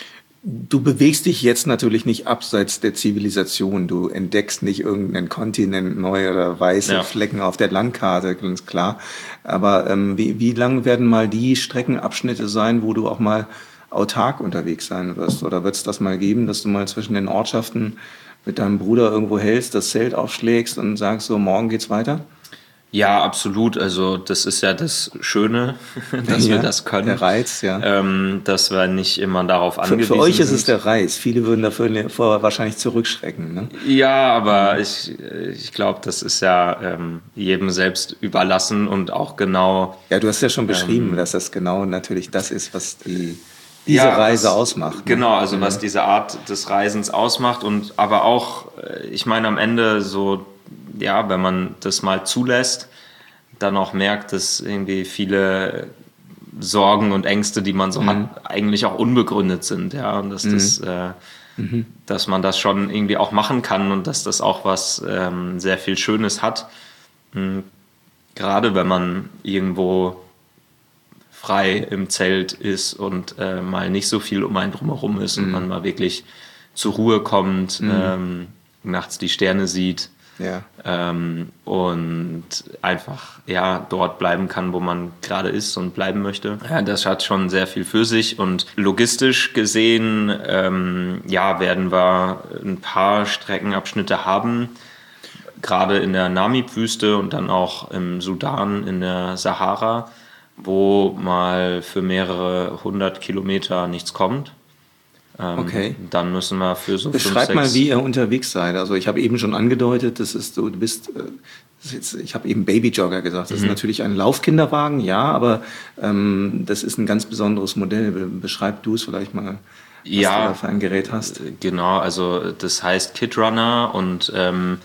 Du bewegst dich jetzt natürlich nicht abseits der Zivilisation. Du entdeckst nicht irgendeinen Kontinent neu oder weiße ja. Flecken auf der Landkarte, ganz klar. Aber ähm, wie, wie lang werden mal die Streckenabschnitte sein, wo du auch mal autark unterwegs sein wirst? Oder wird es das mal geben, dass du mal zwischen den Ortschaften mit deinem Bruder irgendwo hältst, das Zelt aufschlägst und sagst so, morgen geht's weiter? Ja, absolut. Also das ist ja das Schöne, dass ja, wir das können. Der Reiz, ja. Ähm, dass wir nicht immer darauf angewiesen sind. Für, für euch ist es der Reiz. Viele würden dafür vor wahrscheinlich zurückschrecken. Ne? Ja, aber ich, ich glaube, das ist ja ähm, jedem selbst überlassen und auch genau... Ja, du hast ja schon beschrieben, ähm, dass das genau natürlich das ist, was die... diese ja, Reise was, ausmacht. Ne? Genau, also was diese Art des Reisens ausmacht und aber auch, ich meine am Ende so, ja, wenn man das mal zulässt, dann auch merkt, dass irgendwie viele Sorgen und Ängste, die man so mhm. hat, eigentlich auch unbegründet sind, ja, und dass mhm. das, äh, mhm. dass man das schon irgendwie auch machen kann und dass das auch was ähm, sehr viel Schönes hat, mhm. gerade wenn man irgendwo frei im Zelt ist und äh, mal nicht so viel um einen drumherum ist mhm. und man mal wirklich zur Ruhe kommt, mhm. ähm, nachts die Sterne sieht ja. ähm, und einfach ja dort bleiben kann, wo man gerade ist und bleiben möchte. Ja, das hat schon sehr viel für sich und logistisch gesehen ähm, ja, werden wir ein paar Streckenabschnitte haben, gerade in der Namib-Wüste und dann auch im Sudan in der Sahara, wo mal für mehrere hundert Kilometer nichts kommt. Ähm, okay. Dann müssen wir für so Beschreib fünf, mal, wie ihr unterwegs seid. Also ich habe eben schon angedeutet, das ist so, du bist, das ist jetzt, ich habe eben Babyjogger gesagt. Das mhm. ist natürlich ein Laufkinderwagen, ja, aber ähm, das ist ein ganz besonderes Modell. Beschreib du es vielleicht mal, was ja, du da für ein Gerät hast. Genau, also das heißt Kidrunner und ähm,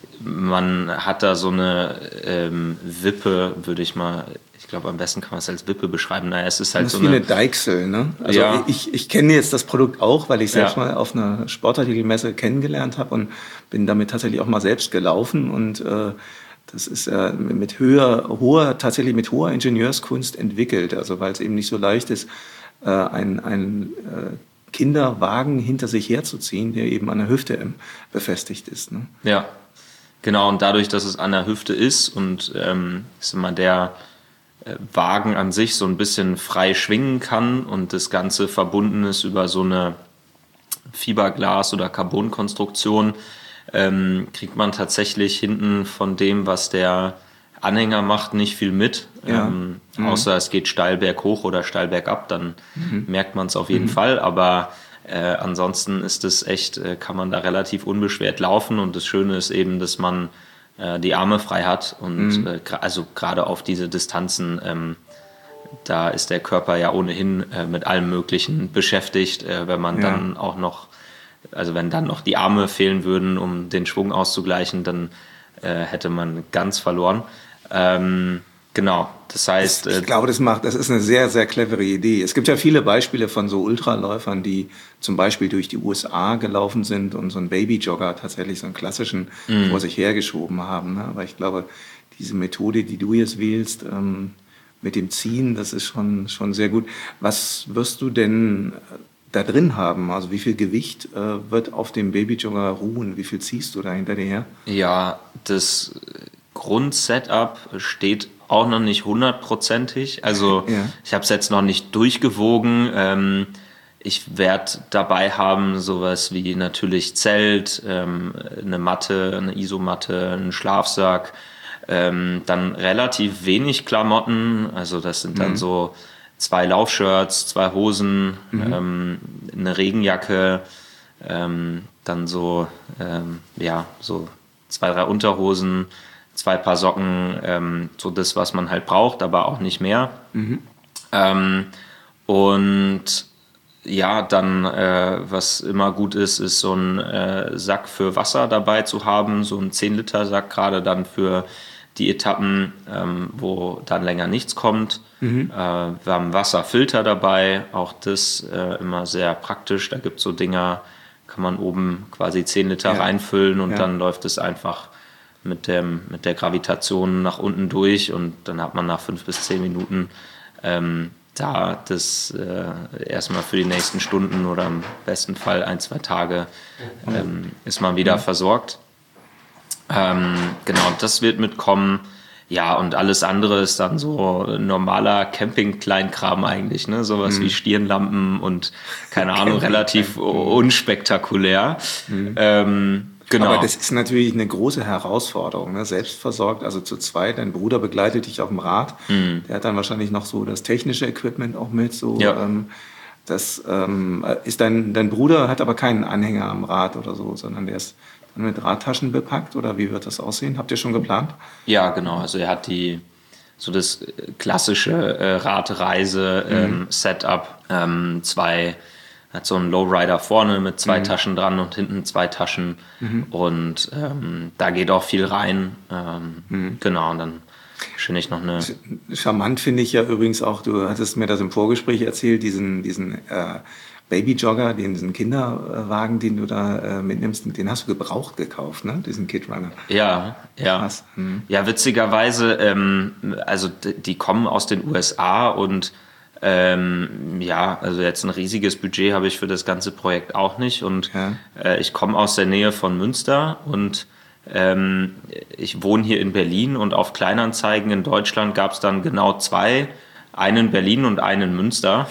man hat da so eine ähm, Wippe, würde ich mal... Ich glaube, am besten kann man es als Wippe beschreiben. Naja, es ist halt das ist so wie eine, eine Deichsel, ne? Also ja. ich, ich kenne jetzt das Produkt auch, weil ich selbst ja. mal auf einer Sportartikelmesse kennengelernt habe und bin damit tatsächlich auch mal selbst gelaufen. Und äh, das ist äh, mit höher, hoher, tatsächlich mit hoher Ingenieurskunst entwickelt. Also weil es eben nicht so leicht ist, äh, ein, ein äh, Kinderwagen hinter sich herzuziehen, der eben an der Hüfte ähm, befestigt ist. Ne? Ja, genau. Und dadurch, dass es an der Hüfte ist und ähm, ist immer der Wagen an sich so ein bisschen frei schwingen kann und das Ganze verbunden ist über so eine Fiberglas- oder Carbonkonstruktion, ähm, kriegt man tatsächlich hinten von dem, was der Anhänger macht, nicht viel mit. Ja. Ähm, mhm. Außer es geht steil berghoch oder steil bergab, dann mhm. merkt man es auf jeden mhm. Fall. Aber äh, ansonsten ist es echt, äh, kann man da relativ unbeschwert laufen und das Schöne ist eben, dass man äh, die Arme frei hat. Und Mhm. äh, gra- also gerade auf diese Distanzen, ähm, da ist der Körper ja ohnehin äh, mit allem Möglichen beschäftigt. Äh, wenn man Ja. dann auch noch, also wenn dann noch die Arme fehlen würden, um den Schwung auszugleichen, dann äh, hätte man ganz verloren. Ähm, genau, das heißt... Ich äh, glaube, das macht, das ist eine sehr, sehr clevere Idee. Es gibt ja viele Beispiele von so Ultraläufern, die zum Beispiel durch die U S A gelaufen sind und so einen Babyjogger tatsächlich so einen klassischen vor sich hergeschoben haben. Ne? Aber ich glaube, diese Methode, die du jetzt wählst, ähm, mit dem Ziehen, das ist schon, schon sehr gut. Was wirst du denn da drin haben? Also wie viel Gewicht äh, wird auf dem Babyjogger ruhen? Wie viel ziehst du da hinter dir her? Ja, das Grundsetup steht auch noch nicht hundertprozentig. Also Ja. ich habe es jetzt noch nicht durchgewogen. Ähm, ich werde dabei haben sowas wie natürlich Zelt, ähm, eine Matte, eine Isomatte, einen Schlafsack, ähm, dann relativ wenig Klamotten. Also das sind dann so zwei Laufshirts, zwei Hosen, ähm, eine Regenjacke, ähm, dann so ähm, ja so zwei, drei Unterhosen, zwei Paar Socken, ähm, so das, was man halt braucht, aber auch nicht mehr. Ähm, und ja, dann, äh, was immer gut ist, ist so ein äh, Sack für Wasser dabei zu haben, so ein zehn Liter Sack, gerade dann für die Etappen, ähm, wo dann länger nichts kommt. Äh, wir haben einen Wasserfilter dabei, auch das äh, immer sehr praktisch. Da gibt es so Dinger, kann man oben quasi zehn Liter Ja. reinfüllen und Ja. dann läuft es einfach mit, dem, mit der Gravitation nach unten durch und dann hat man nach fünf bis zehn Minuten ähm, da das äh, erstmal für die nächsten Stunden oder im besten Fall ein, zwei Tage ähm, ist man wieder versorgt. Ähm, genau, das wird mitkommen. Ja, und alles andere ist dann so normaler Camping-Kleinkram eigentlich, ne? Sowas Mhm. wie Stirnlampen und keine Ahnung, relativ unspektakulär. Ähm, genau. Aber das ist natürlich eine große Herausforderung, ne? Selbstversorgt, also zu zweit. Dein Bruder begleitet dich auf dem Rad. Der hat dann wahrscheinlich noch so das technische Equipment auch mit. So, Ja. ähm, das ähm, ist dein, dein Bruder hat aber keinen Anhänger am Rad oder so, sondern der ist dann mit Radtaschen bepackt oder wie wird das aussehen? Habt ihr schon geplant? Ja, genau. Also er hat die so das klassische äh, Radreise-Setup. Ähm, zwei hat so einen Lowrider vorne mit zwei Taschen dran und hinten zwei Taschen. Und ähm, da geht auch viel rein. Ähm, Genau, und dann wahrscheinlich noch eine. Charmant finde ich ja übrigens auch, du hattest mir das im Vorgespräch erzählt, diesen, diesen äh, Babyjogger, den, diesen Kinderwagen, den du da äh, mitnimmst, den hast du gebraucht gekauft, ne? Diesen Kidrunner. Ja, ja. Krass. Mhm. Ja, witzigerweise, ähm, also d- die kommen aus den U S A und ähm, ja, also jetzt ein riesiges Budget habe ich für das ganze Projekt auch nicht und Ja. äh, ich komme aus der Nähe von Münster und ähm, ich wohne hier in Berlin und auf Kleinanzeigen in Deutschland gab es dann genau zwei, einen in Berlin und einen in Münster.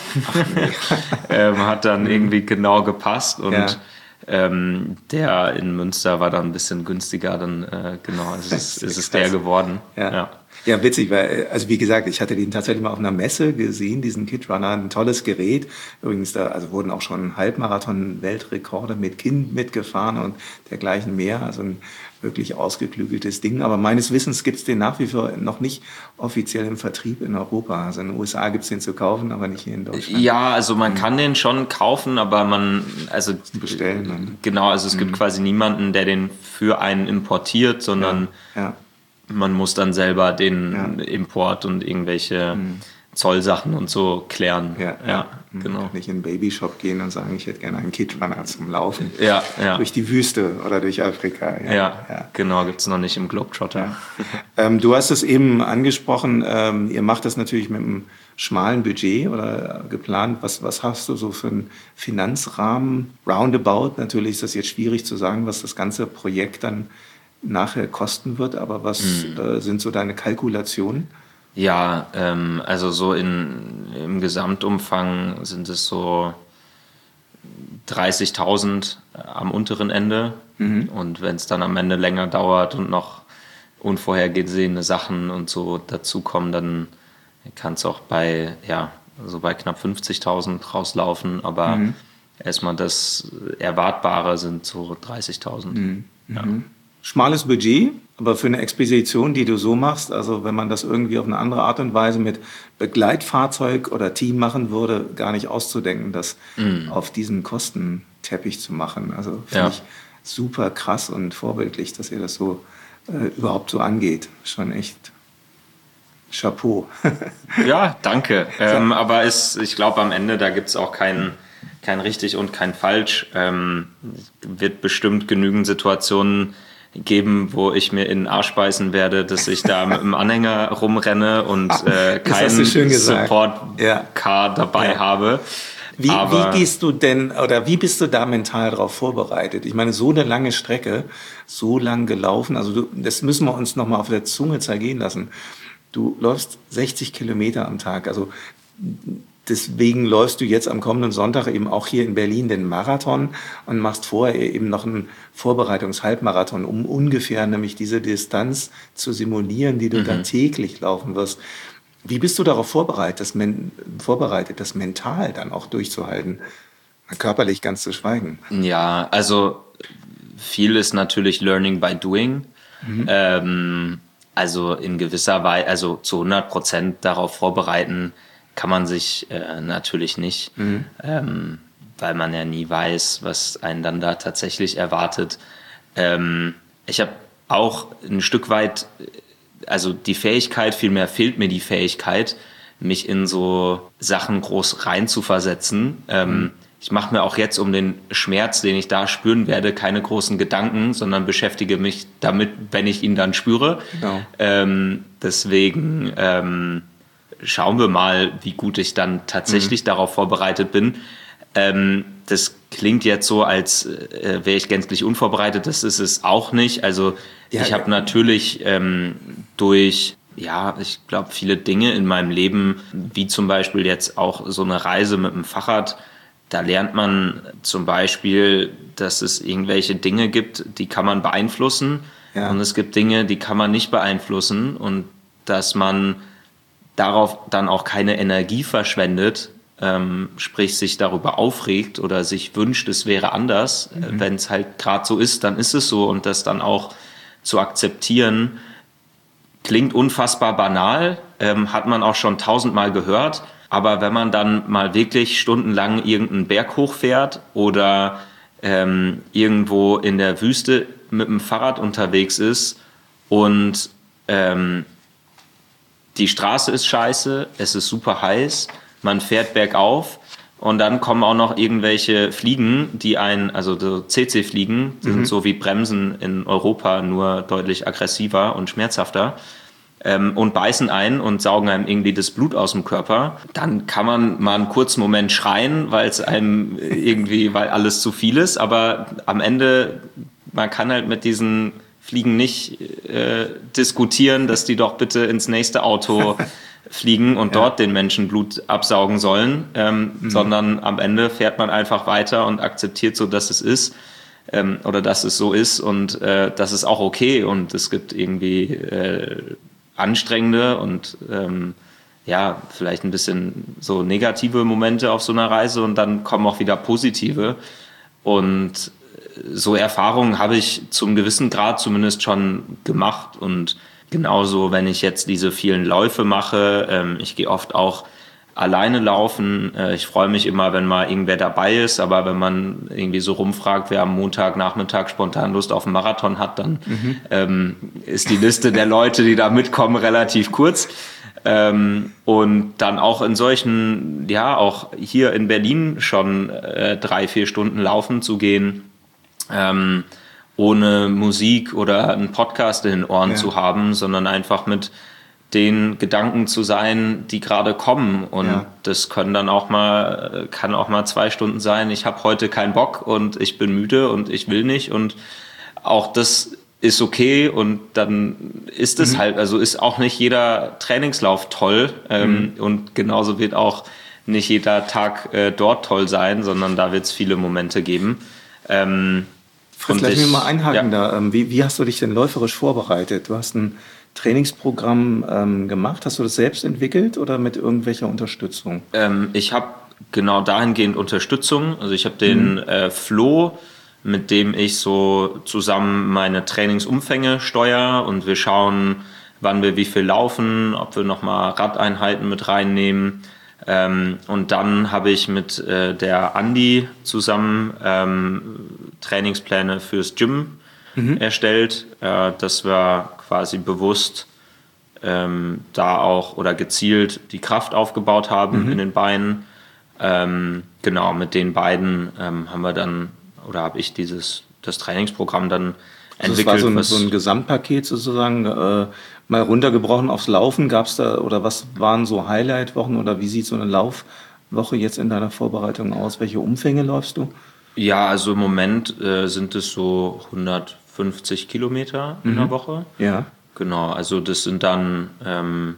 ähm, hat dann irgendwie genau gepasst und Ja. ähm, der in Münster war dann ein bisschen günstiger, dann äh, genau, es ist, ist es der krass. geworden. Ja. Ja. Ja, witzig, weil, also wie gesagt, ich hatte den tatsächlich mal auf einer Messe gesehen, diesen Kidrunner, ein tolles Gerät. Übrigens, da also wurden auch schon Halbmarathon-Weltrekorde mit Kind mitgefahren und dergleichen mehr. Also ein wirklich ausgeklügeltes Ding. Aber meines Wissens gibt es den nach wie vor noch nicht offiziell im Vertrieb in Europa. Also in den U S A gibt es den zu kaufen, aber nicht hier in Deutschland. Ja, also man kann den schon kaufen, aber man, also Bestellen dann. genau, also es gibt quasi niemanden, der den für einen importiert, sondern Ja. man muss dann selber den Ja. Import und irgendwelche Zollsachen und so klären. Ja, ja Mhm. genau. Kann nicht in den Babyshop gehen und sagen, ich hätte gerne einen Kidrunner zum Laufen. Ja, ja. Durch die Wüste oder durch Afrika. Ja, ja. genau, gibt's noch nicht im Globetrotter. Ähm, du hast es eben angesprochen, ähm, ihr macht das natürlich mit einem schmalen Budget oder geplant. Was, was hast du so für einen Finanzrahmen? Roundabout, natürlich ist das jetzt schwierig zu sagen, was das ganze Projekt dann nachher kosten wird, aber was äh, sind so deine Kalkulationen? Ja, ähm, also so in, im Gesamtumfang sind es so dreißigtausend am unteren Ende. Und wenn es dann am Ende länger dauert und noch unvorhergesehene Sachen und so dazukommen, dann kann es auch bei, ja, so bei knapp fünfzigtausend rauslaufen. Aber erstmal das Erwartbare sind so dreißigtausend. Ja. schmales Budget, aber für eine Expedition, die du so machst, also wenn man das irgendwie auf eine andere Art und Weise mit Begleitfahrzeug oder Team machen würde, gar nicht auszudenken, das mm. auf diesen Kostenteppich zu machen. Also finde ja. ich super krass und vorbildlich, dass ihr das so äh, überhaupt so angeht. Schon echt Chapeau. Ja, danke. Ähm, aber es, ich glaube, am Ende, da gibt es auch kein, kein richtig und kein falsch. Ähm, wird bestimmt genügend Situationen geben, wo ich mir in den Arsch beißen werde, dass ich da mit dem Anhänger rumrenne und äh, keinen Support-Car ja. dabei ja. habe. Wie, wie gehst du denn, oder wie bist du da mental darauf vorbereitet? Ich meine, so eine lange Strecke, so lang gelaufen, also du, das müssen wir uns nochmal auf der Zunge zergehen lassen. Du läufst sechzig Kilometer am Tag, also deswegen läufst du jetzt am kommenden Sonntag eben auch hier in Berlin den Marathon und machst vorher eben noch einen Vorbereitungs-Halbmarathon, um ungefähr nämlich diese Distanz zu simulieren, die du mhm. dann täglich laufen wirst. Wie bist du darauf vorbereitet, das, men- vorbereitet, das mental dann auch durchzuhalten, körperlich ganz zu schweigen? Ja, also viel ist natürlich Learning by Doing. Mhm. Ähm, also in gewisser Weise, also zu hundert Prozent darauf vorbereiten, kann man sich äh, natürlich nicht, mhm. ähm, weil man ja nie weiß, was einen dann da tatsächlich erwartet. Ähm, ich habe auch ein Stück weit, also die Fähigkeit, vielmehr fehlt mir die Fähigkeit, mich in so Sachen groß reinzuversetzen. Ähm, mhm. Ich mache mir auch jetzt um den Schmerz, den ich da spüren werde, keine großen Gedanken, sondern beschäftige mich damit, wenn ich ihn dann spüre. Genau. Ähm, deswegen... Ähm, schauen wir mal, wie gut ich dann tatsächlich mhm. darauf vorbereitet bin. Ähm, das klingt jetzt so, als äh, wäre ich gänzlich unvorbereitet. Das ist es auch nicht. Also ja, ich habe ja. natürlich ähm, durch, ja, ich glaube, viele Dinge in meinem Leben, wie zum Beispiel jetzt auch so eine Reise mit dem Fahrrad, da lernt man zum Beispiel, dass es irgendwelche Dinge gibt, die kann man beeinflussen. Ja. Und es gibt Dinge, die kann man nicht beeinflussen. Und dass man darauf dann auch keine Energie verschwendet, ähm, sprich sich darüber aufregt oder sich wünscht, es wäre anders. Mhm. Wenn es halt gerade so ist, dann ist es so. Und das dann auch zu akzeptieren, klingt unfassbar banal, ähm, hat man auch schon tausendmal gehört. Aber wenn man dann mal wirklich stundenlang irgendeinen Berg hochfährt oder ähm, irgendwo in der Wüste mit dem Fahrrad unterwegs ist und ähm, die Straße ist scheiße, es ist super heiß, man fährt bergauf und dann kommen auch noch irgendwelche Fliegen, die einen, also so C C-Fliegen, die mhm. sind so wie Bremsen in Europa, nur deutlich aggressiver und schmerzhafter ähm, und beißen ein und saugen einem irgendwie das Blut aus dem Körper. Dann kann man mal einen kurzen Moment schreien, weil es einem irgendwie, weil alles zu viel ist, aber am Ende, man kann halt mit diesen Fliegen nicht äh, diskutieren, dass die doch bitte ins nächste Auto fliegen und ja. dort den Menschen Blut absaugen sollen, ähm, mhm. sondern am Ende fährt man einfach weiter und akzeptiert so, dass es ist ähm, oder dass es so ist und äh, das ist auch okay und es gibt irgendwie äh, anstrengende und ähm, ja, vielleicht ein bisschen so negative Momente auf so einer Reise und dann kommen auch wieder positive und so Erfahrungen habe ich zum gewissen Grad zumindest schon gemacht und genauso, wenn ich jetzt diese vielen Läufe mache, ähm, ich gehe oft auch alleine laufen. Äh, ich freue mich immer, wenn mal irgendwer dabei ist, aber wenn man irgendwie so rumfragt, wer am Montagnachmittag spontan Lust auf einen Marathon hat, dann mhm. ähm, ist die Liste der Leute, die da mitkommen, relativ kurz. Ähm, und dann auch in solchen, ja, auch hier in Berlin schon äh, drei, vier Stunden laufen zu gehen, Ähm, ohne Musik oder einen Podcast in den Ohren ja. zu haben, sondern einfach mit den Gedanken zu sein, die gerade kommen. Und ja. das können dann auch mal, kann auch mal zwei Stunden sein. Ich habe heute keinen Bock und ich bin müde und ich will nicht. Und auch das ist okay. Und dann ist es mhm. halt, also ist auch nicht jeder Trainingslauf toll. Ähm, mhm. Und genauso wird auch nicht jeder Tag äh, dort toll sein, sondern da wird es viele Momente geben. Ähm, Fritz, lass mich mal einhaken ja. da. Wie, wie hast du dich denn läuferisch vorbereitet? Du hast ein Trainingsprogramm ähm, gemacht. Hast du das selbst entwickelt oder mit irgendwelcher Unterstützung? Ähm, ich habe genau dahingehend Unterstützung. Also ich habe den mhm. äh, Flo mit dem ich so zusammen meine Trainingsumfänge steuere und wir schauen, wann wir wie viel laufen, ob wir nochmal Radeinheiten mit reinnehmen. Ähm, und dann habe ich mit äh, der Andi zusammen ähm, Trainingspläne fürs Gym mhm. erstellt, äh, dass wir quasi bewusst ähm, da auch oder gezielt die Kraft aufgebaut haben mhm. in den Beinen. Ähm, genau, mit den beiden ähm, haben wir dann, oder habe ich dieses, das Trainingsprogramm dann entwickelt. Also das war so ein, so ein Gesamtpaket sozusagen, äh, mal runtergebrochen aufs Laufen. Gab es da, oder was waren so Highlight-Wochen oder wie sieht so eine Laufwoche jetzt in deiner Vorbereitung aus? Welche Umfänge läufst du? Ja, also im Moment äh, sind es so hundertfünfzig Kilometer in mhm. der Woche. Ja. Genau, also das sind dann ähm,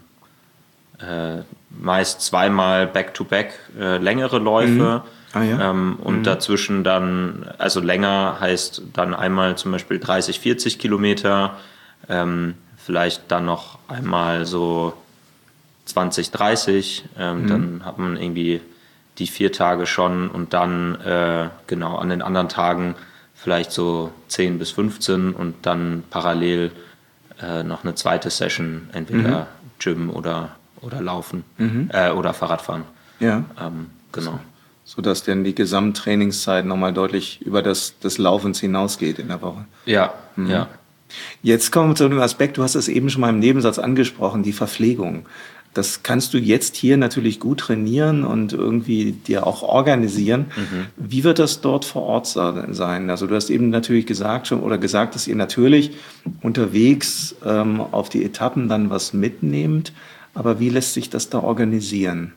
äh, meist zweimal Back-to-Back äh, längere Läufe. Mhm. Ah, ja? ähm, und mhm. dazwischen dann, also länger heißt dann einmal zum Beispiel dreißig, vierzig Kilometer, ähm, vielleicht dann noch einmal so zwanzig, dreißig, ähm, mhm. dann hat man irgendwie die vier Tage schon und dann äh, genau an den anderen Tagen vielleicht so zehn bis fünfzehn und dann parallel äh, noch eine zweite Session, entweder mhm. Gym oder, oder Laufen mhm. äh, oder Fahrradfahren. Ja. Ähm, genau. So, sodass dann die Gesamttrainingszeit nochmal deutlich über das des Laufens hinausgeht in der Woche. Ja, mhm. ja. Jetzt kommen wir zu dem Aspekt, du hast es eben schon mal im Nebensatz angesprochen, die Verpflegung. Das kannst du jetzt hier natürlich gut trainieren und irgendwie dir auch organisieren. Mhm. Wie wird das dort vor Ort sein? Also du hast eben natürlich gesagt schon oder gesagt, dass ihr natürlich unterwegs ähm, auf die Etappen dann was mitnehmt. Aber wie lässt sich das da organisieren?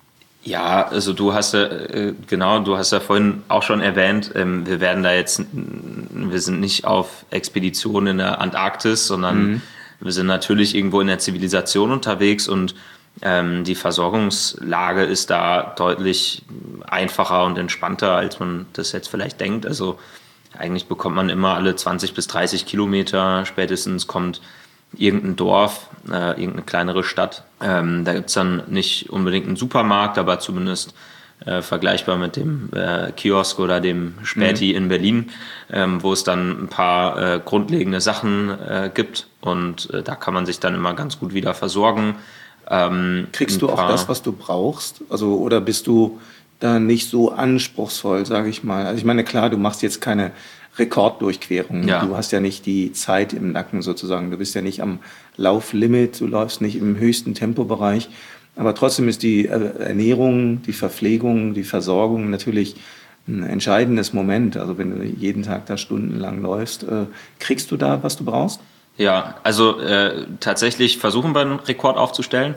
Ja, also du hast ja, äh, genau, du hast ja vorhin auch schon erwähnt, ähm, wir werden da jetzt, wir sind nicht auf Expedition in der Antarktis, sondern mhm. wir sind natürlich irgendwo in der Zivilisation unterwegs und ähm, die Versorgungslage ist da deutlich einfacher und entspannter, als man das jetzt vielleicht denkt. Also eigentlich bekommt man immer alle zwanzig bis dreißig Kilometer, spätestens kommt irgendein Dorf, äh, irgendeine kleinere Stadt. Ähm, da gibt es dann nicht unbedingt einen Supermarkt, aber zumindest äh, vergleichbar mit dem äh, Kiosk oder dem Späti mhm. in Berlin, ähm, wo es dann ein paar äh, grundlegende Sachen äh, gibt und äh, da kann man sich dann immer ganz gut wieder versorgen. Ähm, Kriegst du auch das, was du brauchst? Also oder bist du da nicht so anspruchsvoll, sage ich mal? Also ich meine, klar, du machst jetzt keine Rekorddurchquerung. Ja. Du hast ja nicht die Zeit im Nacken sozusagen. Du bist ja nicht am Lauflimit, du läufst nicht im höchsten Tempobereich. Aber trotzdem ist die Ernährung, die Verpflegung, die Versorgung natürlich ein entscheidendes Moment. Also wenn du jeden Tag da stundenlang läufst, äh, kriegst du da, was du brauchst? Ja, also äh, tatsächlich versuchen wir einen Rekord aufzustellen.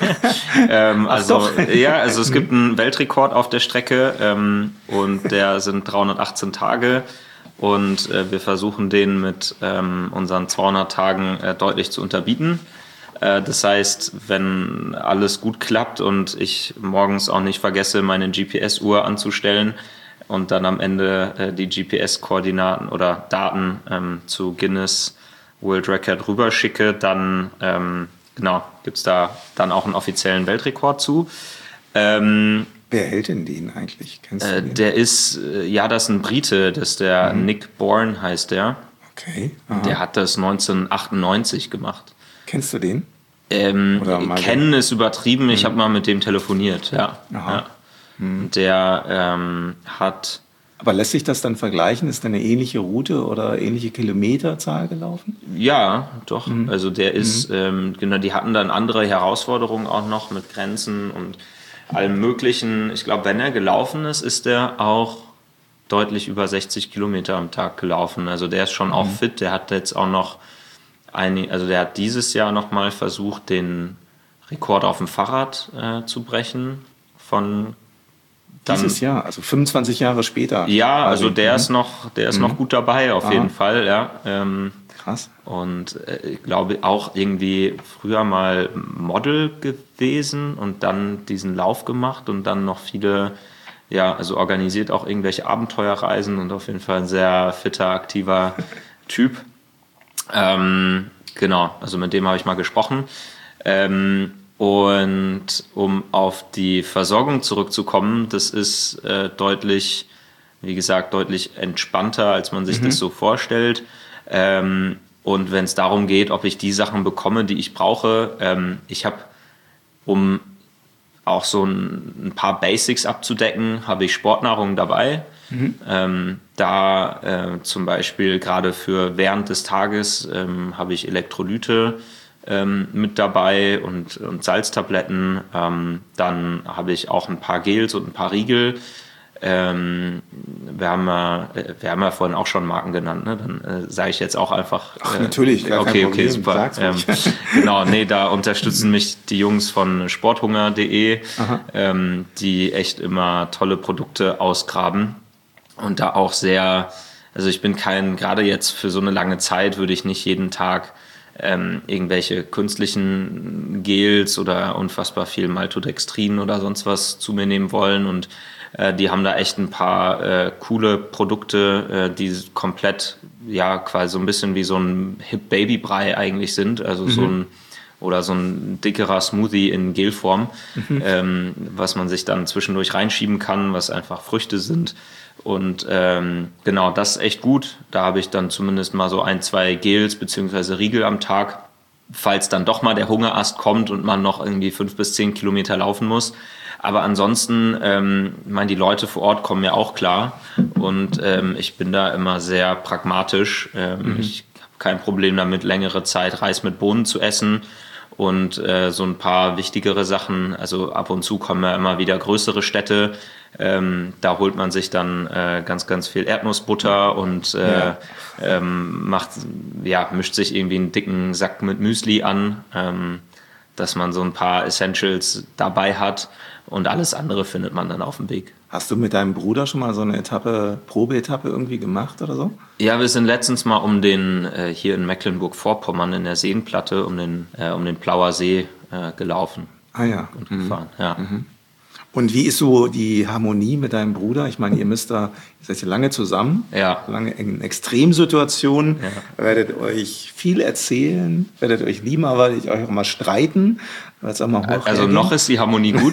ähm, also doch. ja, also es gibt einen Weltrekord auf der Strecke ähm, und der sind dreihundertachtzehn Tage. Und äh, wir versuchen den mit ähm, unseren zweihundert Tagen äh, deutlich zu unterbieten. Äh, das heißt, wenn alles gut klappt und ich morgens auch nicht vergesse, meine G P S-Uhr anzustellen und dann am Ende äh, die G P S-Koordinaten oder Daten ähm, zu Guinness World Record rüberschicke, dann ähm, genau, gibt's da dann auch einen offiziellen Weltrekord zu. Ähm, Wer hält denn den eigentlich? Kennst du äh, den? Der ist, äh, ja, das ist ein Brite, das ist der mhm. Nick Bourne heißt der. Okay. Aha. Der hat das neunzehnhundertachtundneunzig gemacht. Kennst du den? Ähm, kennen ist übertrieben, mhm. ich habe mal mit dem telefoniert, ja. Aha. ja. Mhm. Der ähm, hat... Aber lässt sich das dann vergleichen? Ist da eine ähnliche Route oder ähnliche Kilometerzahl gelaufen? Ja, doch. Mhm. Also der ist, Mhm. ähm, genau, die hatten dann andere Herausforderungen auch noch mit Grenzen und allem Möglichen. Ich glaube, wenn er gelaufen ist, ist er auch deutlich über sechzig Kilometer am Tag gelaufen. Also der ist schon mhm. auch fit. Der hat jetzt auch noch eine, also der hat dieses Jahr noch mal versucht, den Rekord auf dem Fahrrad äh, zu brechen von dann, dieses Jahr, also fünfundzwanzig Jahre später. Ja, also der mhm. ist noch, der ist mhm. noch gut dabei auf Aha. jeden Fall, ja. Ähm, Krass. Und äh, ich glaube auch irgendwie früher mal Model gewesen und dann diesen Lauf gemacht und dann noch viele, ja, also organisiert auch irgendwelche Abenteuerreisen und auf jeden Fall ein sehr fitter, aktiver Typ. Ähm, genau, also mit dem habe ich mal gesprochen. Ähm, und um auf die Versorgung zurückzukommen, das ist äh, deutlich wie gesagt, deutlich entspannter, als man sich Mhm. das so vorstellt. Ähm, und wenn es darum geht, ob ich die Sachen bekomme, die ich brauche, ähm, ich habe, um auch so ein, ein paar Basics abzudecken, habe ich Sportnahrung dabei. Mhm. Ähm, da äh, zum Beispiel gerade für während des Tages ähm, habe ich Elektrolyte ähm, mit dabei und, und Salztabletten. Ähm, dann habe ich auch ein paar Gels und ein paar Riegel. Ähm, wir, haben ja, wir haben ja vorhin auch schon Marken genannt, ne? Dann äh, sage ich jetzt auch einfach. Ach, äh, natürlich, gar okay, kein okay, Problem. super. Ähm, genau, nee, da unterstützen mich die Jungs von sporthunger punkt de, ähm, die echt immer tolle Produkte ausgraben und da auch sehr, also ich bin kein, gerade jetzt für so eine lange Zeit würde ich nicht jeden Tag ähm, irgendwelche künstlichen Gels oder unfassbar viel Maltodextrin oder sonst was zu mir nehmen wollen und äh, die haben da echt ein paar äh, coole Produkte, äh, die komplett, ja, quasi so ein bisschen wie so ein Hip-Baby-Brei eigentlich sind, also mhm. so ein oder so ein dickerer Smoothie in Gelform, mhm. ähm, was man sich dann zwischendurch reinschieben kann, was einfach Früchte sind. Und ähm, genau, das ist echt gut. Da habe ich dann zumindest mal so ein, zwei Gels bzw. Riegel am Tag, falls dann doch mal der Hungerast kommt und man noch irgendwie fünf bis zehn Kilometer laufen muss. Aber ansonsten, ähm, ich meine, die Leute vor Ort kommen ja auch klar und ähm, ich bin da immer sehr pragmatisch. Ähm, mhm. Ich habe kein Problem damit, längere Zeit Reis mit Bohnen zu essen. Und äh, so ein paar wichtigere Sachen, also ab und zu kommen ja immer wieder größere Städte, ähm, da holt man sich dann äh, ganz, ganz viel Erdnussbutter und äh, ja. ähm, macht, ja, mischt sich irgendwie einen dicken Sack mit Müsli an, ähm, dass man so ein paar Essentials dabei hat und alles andere findet man dann auf dem Weg. Hast du mit deinem Bruder schon mal so eine Etappe, Probeetappe irgendwie gemacht oder so? Ja, wir sind letztens mal um den, äh, hier in Mecklenburg-Vorpommern in der Seenplatte, um den, äh, um den Plauer See äh, gelaufen. Ah ja. Und gefahren, mhm. ja. Mhm. Und wie ist so die Harmonie mit deinem Bruder? Ich meine, ihr müsst da, ihr seid ja lange zusammen, ja. lange in Extremsituationen, ja. werdet euch viel erzählen, werdet euch lieben, aber werdet euch auch mal streiten. Auch mal hoch also hergehen. Noch ist die Harmonie gut.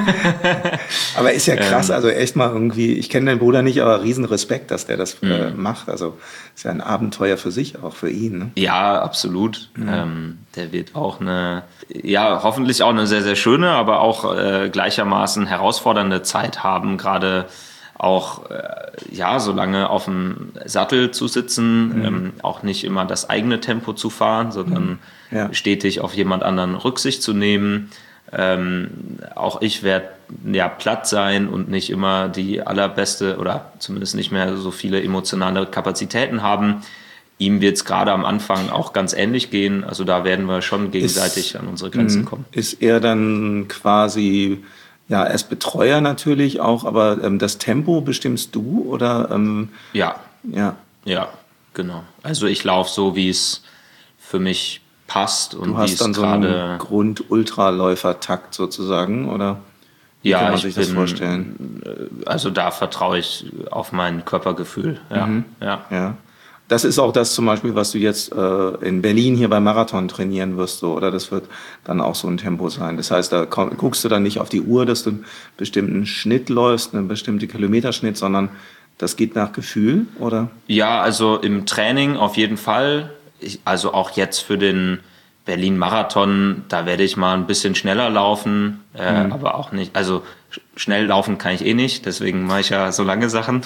Aber ist ja krass, ähm. also echt mal irgendwie, ich kenne deinen Bruder nicht, aber riesen Respekt, dass der das mhm. äh, macht. Also ist ja ein Abenteuer für sich, auch für ihn. Ne? Ja, absolut. Mhm. Ähm, der wird auch eine, ja, hoffentlich auch eine sehr, sehr schöne, aber auch äh, gleichermaßen herausfordernde Zeit haben, gerade auch, äh, ja, so lange auf dem Sattel zu sitzen, mhm. ähm, auch nicht immer das eigene Tempo zu fahren, sondern mhm. ja. stetig auf jemand anderen Rücksicht zu nehmen. Ähm, auch ich werde ja platt sein und nicht immer die allerbeste oder zumindest nicht mehr so viele emotionale Kapazitäten haben. Ihm wird es gerade am Anfang auch ganz ähnlich gehen. Also da werden wir schon gegenseitig ist, an unsere Grenzen mh. kommen. Ist er dann quasi, ja, er ist Betreuer natürlich auch, aber ähm, das Tempo bestimmst du oder? Ähm, ja. Ja. Ja, genau. Also ich laufe so, wie es für mich passt und du hast wie es dann so einen Grund-Ultraläufer-Takt sozusagen, oder? Wie ja, kann man ich sich bin, das vorstellen? Also da vertraue ich auf mein Körpergefühl. Ja, mhm. ja. ja. Das ist auch das zum Beispiel, was du jetzt äh, in Berlin hier beim Marathon trainieren wirst, so, oder das wird dann auch so ein Tempo sein. Das heißt, da komm, guckst du dann nicht auf die Uhr, dass du einen bestimmten Schnitt läufst, einen bestimmten Kilometerschnitt, sondern das geht nach Gefühl, oder? Ja, also im Training auf jeden Fall. Ich, also auch jetzt für den Berlin-Marathon, da werde ich mal ein bisschen schneller laufen, äh, mhm. aber auch nicht, also schnell laufen kann ich eh nicht, deswegen mache ich ja so lange Sachen.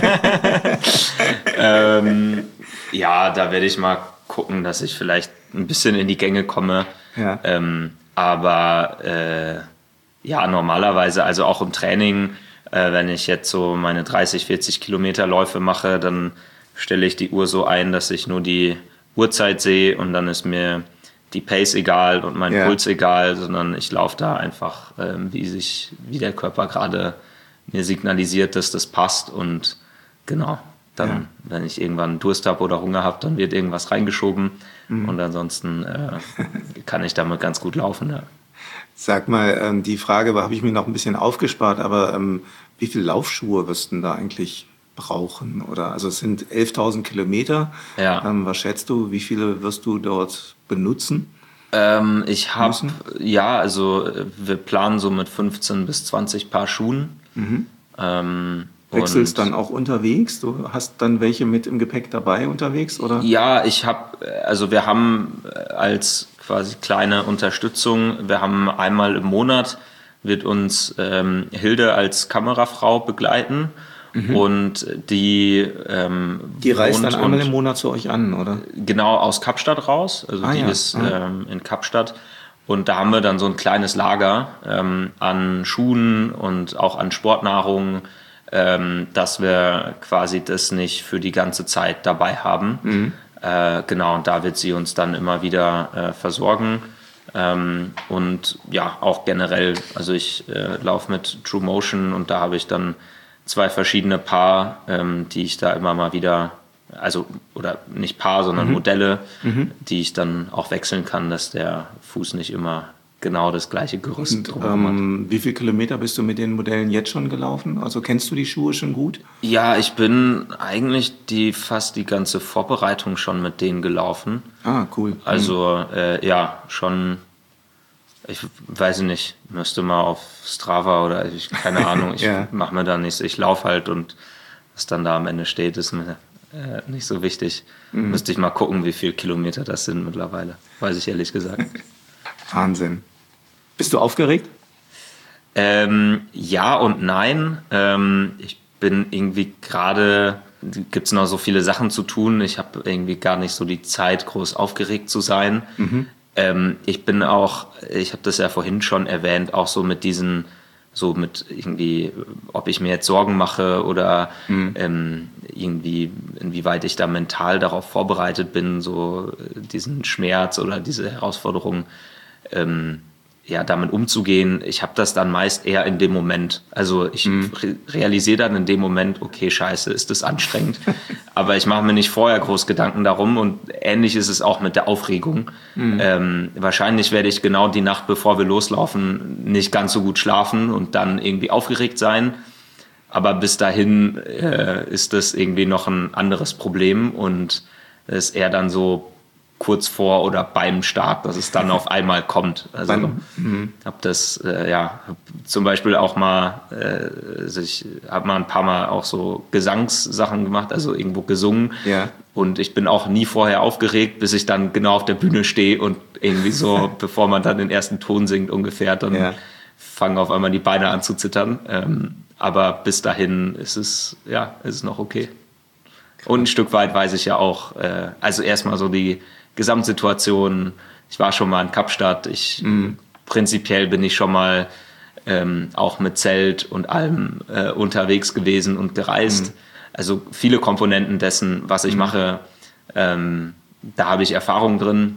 ähm, ja, da werde ich mal gucken, dass ich vielleicht ein bisschen in die Gänge komme. Ja. Ähm, aber äh, ja, normalerweise, also auch im Training, äh, wenn ich jetzt so meine dreißig, vierzig Kilometer Läufe mache, dann stelle ich die Uhr so ein, dass ich nur die Uhrzeit sehe und dann ist mir die Pace egal und mein ja. Puls egal, sondern ich laufe da einfach, ähm, wie sich, wie der Körper gerade mir signalisiert, dass das passt und genau, dann, ja. wenn ich irgendwann Durst habe oder Hunger habe, dann wird irgendwas reingeschoben mhm. und ansonsten äh, kann ich damit ganz gut laufen. Ja. Sag mal, ähm, die Frage habe ich mir noch ein bisschen aufgespart, aber ähm, wie viele Laufschuhe wirst du da eigentlich brauchen? Oder, also es sind elftausend Kilometer. Ja. Ähm, was schätzt du, wie viele wirst du dort benutzen? Ähm, ich habe, ja, also wir planen so mit fünfzehn bis zwanzig Paar Schuhen. Mhm. Ähm, Wechselst dann auch unterwegs? Du hast dann welche mit im Gepäck dabei unterwegs, oder? Ja, ich habe, also wir haben als quasi kleine Unterstützung, wir haben einmal im Monat, wird uns ähm, Hilde als Kamerafrau begleiten. Mhm. Und die ähm, Die reist dann einmal im Monat zu euch an, oder? Genau, aus Kapstadt raus. Also ah, die ja. ist ah. ähm, in Kapstadt. Und da haben wir dann so ein kleines Lager ähm, an Schuhen und auch an Sportnahrung, ähm, dass wir quasi das nicht für die ganze Zeit dabei haben. Mhm. Äh, genau, und da wird sie uns dann immer wieder äh, versorgen. Ähm, und ja, auch generell, also ich äh, laufe mit True Motion und da habe ich dann zwei verschiedene Paar, ähm, die ich da immer mal wieder, also oder nicht Paar, sondern mhm. Modelle, mhm. die ich dann auch wechseln kann, dass der Fuß nicht immer genau das gleiche Gerüst und, drumherum ähm, hat. Wie viele Kilometer bist du mit den Modellen jetzt schon gelaufen? Also kennst du die Schuhe schon gut? Ja, ich bin eigentlich die fast die ganze Vorbereitung schon mit denen gelaufen. Ah, cool. Also mhm. äh, ja, schon, ich weiß nicht, müsste mal auf Strava oder ich, keine Ahnung, ich ja. mache mir da nichts, ich laufe halt und was dann da am Ende steht, ist mir äh, nicht so wichtig. Mhm. Müsste ich mal gucken, wie viele Kilometer das sind mittlerweile, weiß ich ehrlich gesagt. Wahnsinn. Bist du aufgeregt? Ähm, ja und nein. Ähm, ich bin irgendwie gerade, gibt es noch so viele Sachen zu tun. Ich habe irgendwie gar nicht so die Zeit, groß aufgeregt zu sein. Mhm. Ähm, ich bin auch, ich habe das ja vorhin schon erwähnt, auch so mit diesen, so mit irgendwie, ob ich mir jetzt Sorgen mache oder mhm. ähm, irgendwie, inwieweit ich da mental darauf vorbereitet bin, so diesen Schmerz oder diese Herausforderung ähm, ja, damit umzugehen. Ich habe das dann meist eher in dem Moment. Also ich mhm. re- realisiere dann in dem Moment, okay, scheiße, ist das anstrengend. Aber ich mache mir nicht vorher groß Gedanken darum. Und ähnlich ist es auch mit der Aufregung. Mhm. Ähm, wahrscheinlich werde ich genau die Nacht, bevor wir loslaufen, nicht ganz so gut schlafen und dann irgendwie aufgeregt sein. Aber bis dahin äh, ist das irgendwie noch ein anderes Problem. Und es ist eher dann so kurz vor oder beim Start, dass es dann auf einmal kommt. Also habe das, äh, ja, hab zum Beispiel auch mal, äh, also ich habe mal ein paar Mal auch so Gesangssachen gemacht, also irgendwo gesungen. Ja. Und ich bin auch nie vorher aufgeregt, bis ich dann genau auf der Bühne stehe und irgendwie so, bevor man dann den ersten Ton singt ungefähr, dann ja. fangen auf einmal die Beine an zu zittern. Ähm, aber bis dahin ist es, ja, ist es noch okay. Und ein Stück weit weiß ich ja auch, äh, also erstmal so die Gesamtsituation. Ich war schon mal in Kapstadt. Ich, mm. Prinzipiell bin ich schon mal ähm, auch mit Zelt und allem äh, unterwegs gewesen und gereist. Mm. Also viele Komponenten dessen, was ich mm. mache, ähm, da habe ich Erfahrung drin.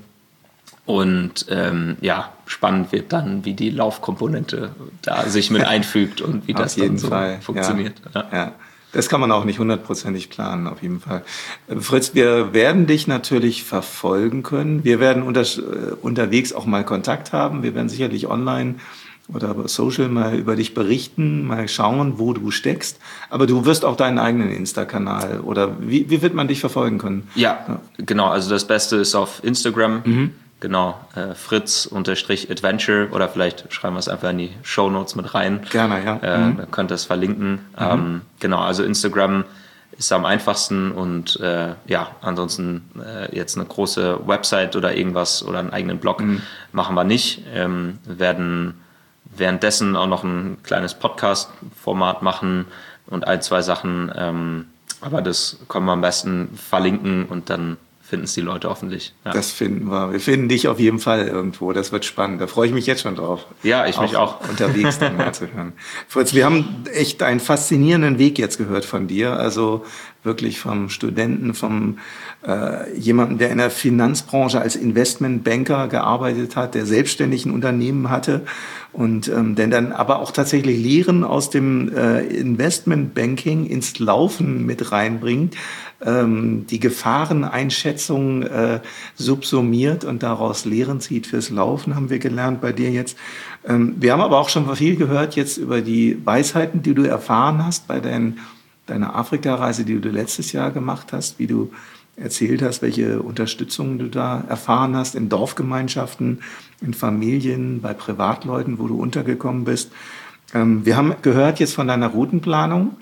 Und ähm, ja, spannend wird dann, wie die Laufkomponente da sich mit einfügt und wie das dann so Fall. funktioniert. Ja. Ja. Ja. Das kann man auch nicht hundertprozentig planen, auf jeden Fall. Fritz, wir werden dich natürlich verfolgen können. Wir werden unter, unterwegs auch mal Kontakt haben. Wir werden sicherlich online oder über Social mal über dich berichten, mal schauen, wo du steckst. Aber du wirst auch deinen eigenen Insta-Kanal oder wie, wie wird man dich verfolgen können? Ja, ja. genau. Also das Beste ist auf Instagram. Mhm. Genau, äh, Fritz-Adventure oder vielleicht schreiben wir es einfach in die Shownotes mit rein. Gerne, ja. Äh, mhm. Da könnt ihr es verlinken. Mhm. Ähm, genau, also Instagram ist am einfachsten und äh, ja, ansonsten äh, jetzt eine große Website oder irgendwas oder einen eigenen Blog mhm. machen wir nicht. Ähm, wir werden währenddessen auch noch ein kleines Podcast-Format machen und ein, zwei Sachen, ähm, aber das können wir am besten verlinken und dann finden es die Leute hoffentlich. Ja. Das finden wir. Wir finden dich auf jeden Fall irgendwo. Das wird spannend. Da freue ich mich jetzt schon drauf. Ja, ich auch mich auch. Unterwegs dann mal zu hören. Fritz, wir haben echt einen faszinierenden Weg jetzt gehört von dir. Also wirklich vom Studenten, vom äh, jemanden, der in der Finanzbranche als Investmentbanker gearbeitet hat, der selbstständig ein Unternehmen hatte und ähm, der dann aber auch tatsächlich Lehren aus dem äh, Investmentbanking ins Laufen mit reinbringt, ähm, die Gefahreneinschätzung äh, subsumiert und daraus Lehren zieht fürs Laufen, haben wir gelernt bei dir jetzt. Ähm, wir haben aber auch schon viel gehört jetzt über die Weisheiten, die du erfahren hast bei deinen deine Afrika-Reise, die du letztes Jahr gemacht hast, wie du erzählt hast, welche Unterstützung du da erfahren hast in Dorfgemeinschaften, in Familien, bei Privatleuten, wo du untergekommen bist. Ähm, wir haben gehört jetzt von deiner Routenplanung.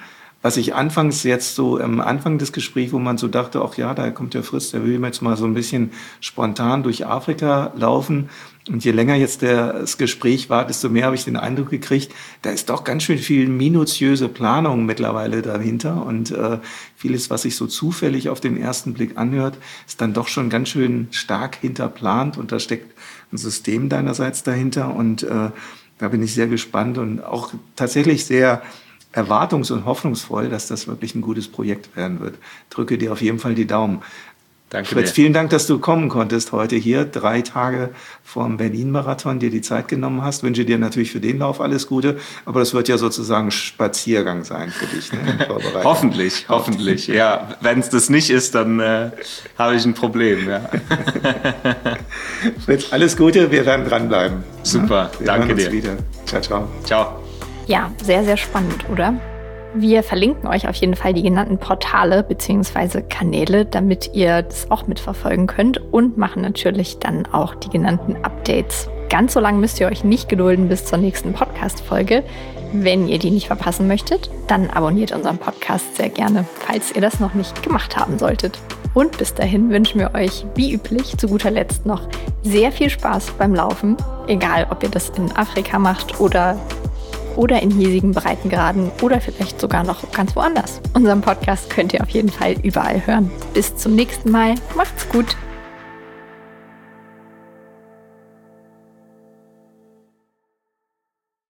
was ich anfangs jetzt so am Anfang des Gesprächs, wo man so dachte, ach ja, da kommt der Fritz, der will jetzt mal so ein bisschen spontan durch Afrika laufen. Und je länger jetzt der, das Gespräch war, desto mehr habe ich den Eindruck gekriegt, da ist doch ganz schön viel minutiöse Planung mittlerweile dahinter. Und äh, vieles, was sich so zufällig auf den ersten Blick anhört, ist dann doch schon ganz schön stark hinterplant. Und da steckt ein System deinerseits dahinter. Und äh, da bin ich sehr gespannt und auch tatsächlich sehr erwartungs- und hoffnungsvoll, dass das wirklich ein gutes Projekt werden wird. Drücke dir auf jeden Fall die Daumen. Danke Fritz, dir. vielen Dank, dass du kommen konntest heute hier, drei Tage vor dem Berlin-Marathon, dir die Zeit genommen hast. Wünsche dir natürlich für den Lauf alles Gute, aber das wird ja sozusagen Spaziergang sein für dich. Ne? Hoffentlich, hoffentlich. Ja, wenn es das nicht ist, dann äh, habe ich ein Problem. Ja. Fritz, alles Gute, wir werden dranbleiben. Super, wir danke hören uns dir. Wieder. Ciao, ciao. Ciao. Ja, sehr, sehr spannend, oder? Wir verlinken euch auf jeden Fall die genannten Portale bzw. Kanäle, damit ihr das auch mitverfolgen könnt und machen natürlich dann auch die genannten Updates. Ganz so lange müsst ihr euch nicht gedulden bis zur nächsten Podcast-Folge. Wenn ihr die nicht verpassen möchtet, dann abonniert unseren Podcast sehr gerne, falls ihr das noch nicht gemacht haben solltet. Und bis dahin wünschen wir euch, wie üblich, zu guter Letzt noch sehr viel Spaß beim Laufen. Egal, ob ihr das in Afrika macht oder oder in hiesigen Breitengraden oder vielleicht sogar noch ganz woanders. Unseren Podcast könnt ihr auf jeden Fall überall hören. Bis zum nächsten Mal. Macht's gut.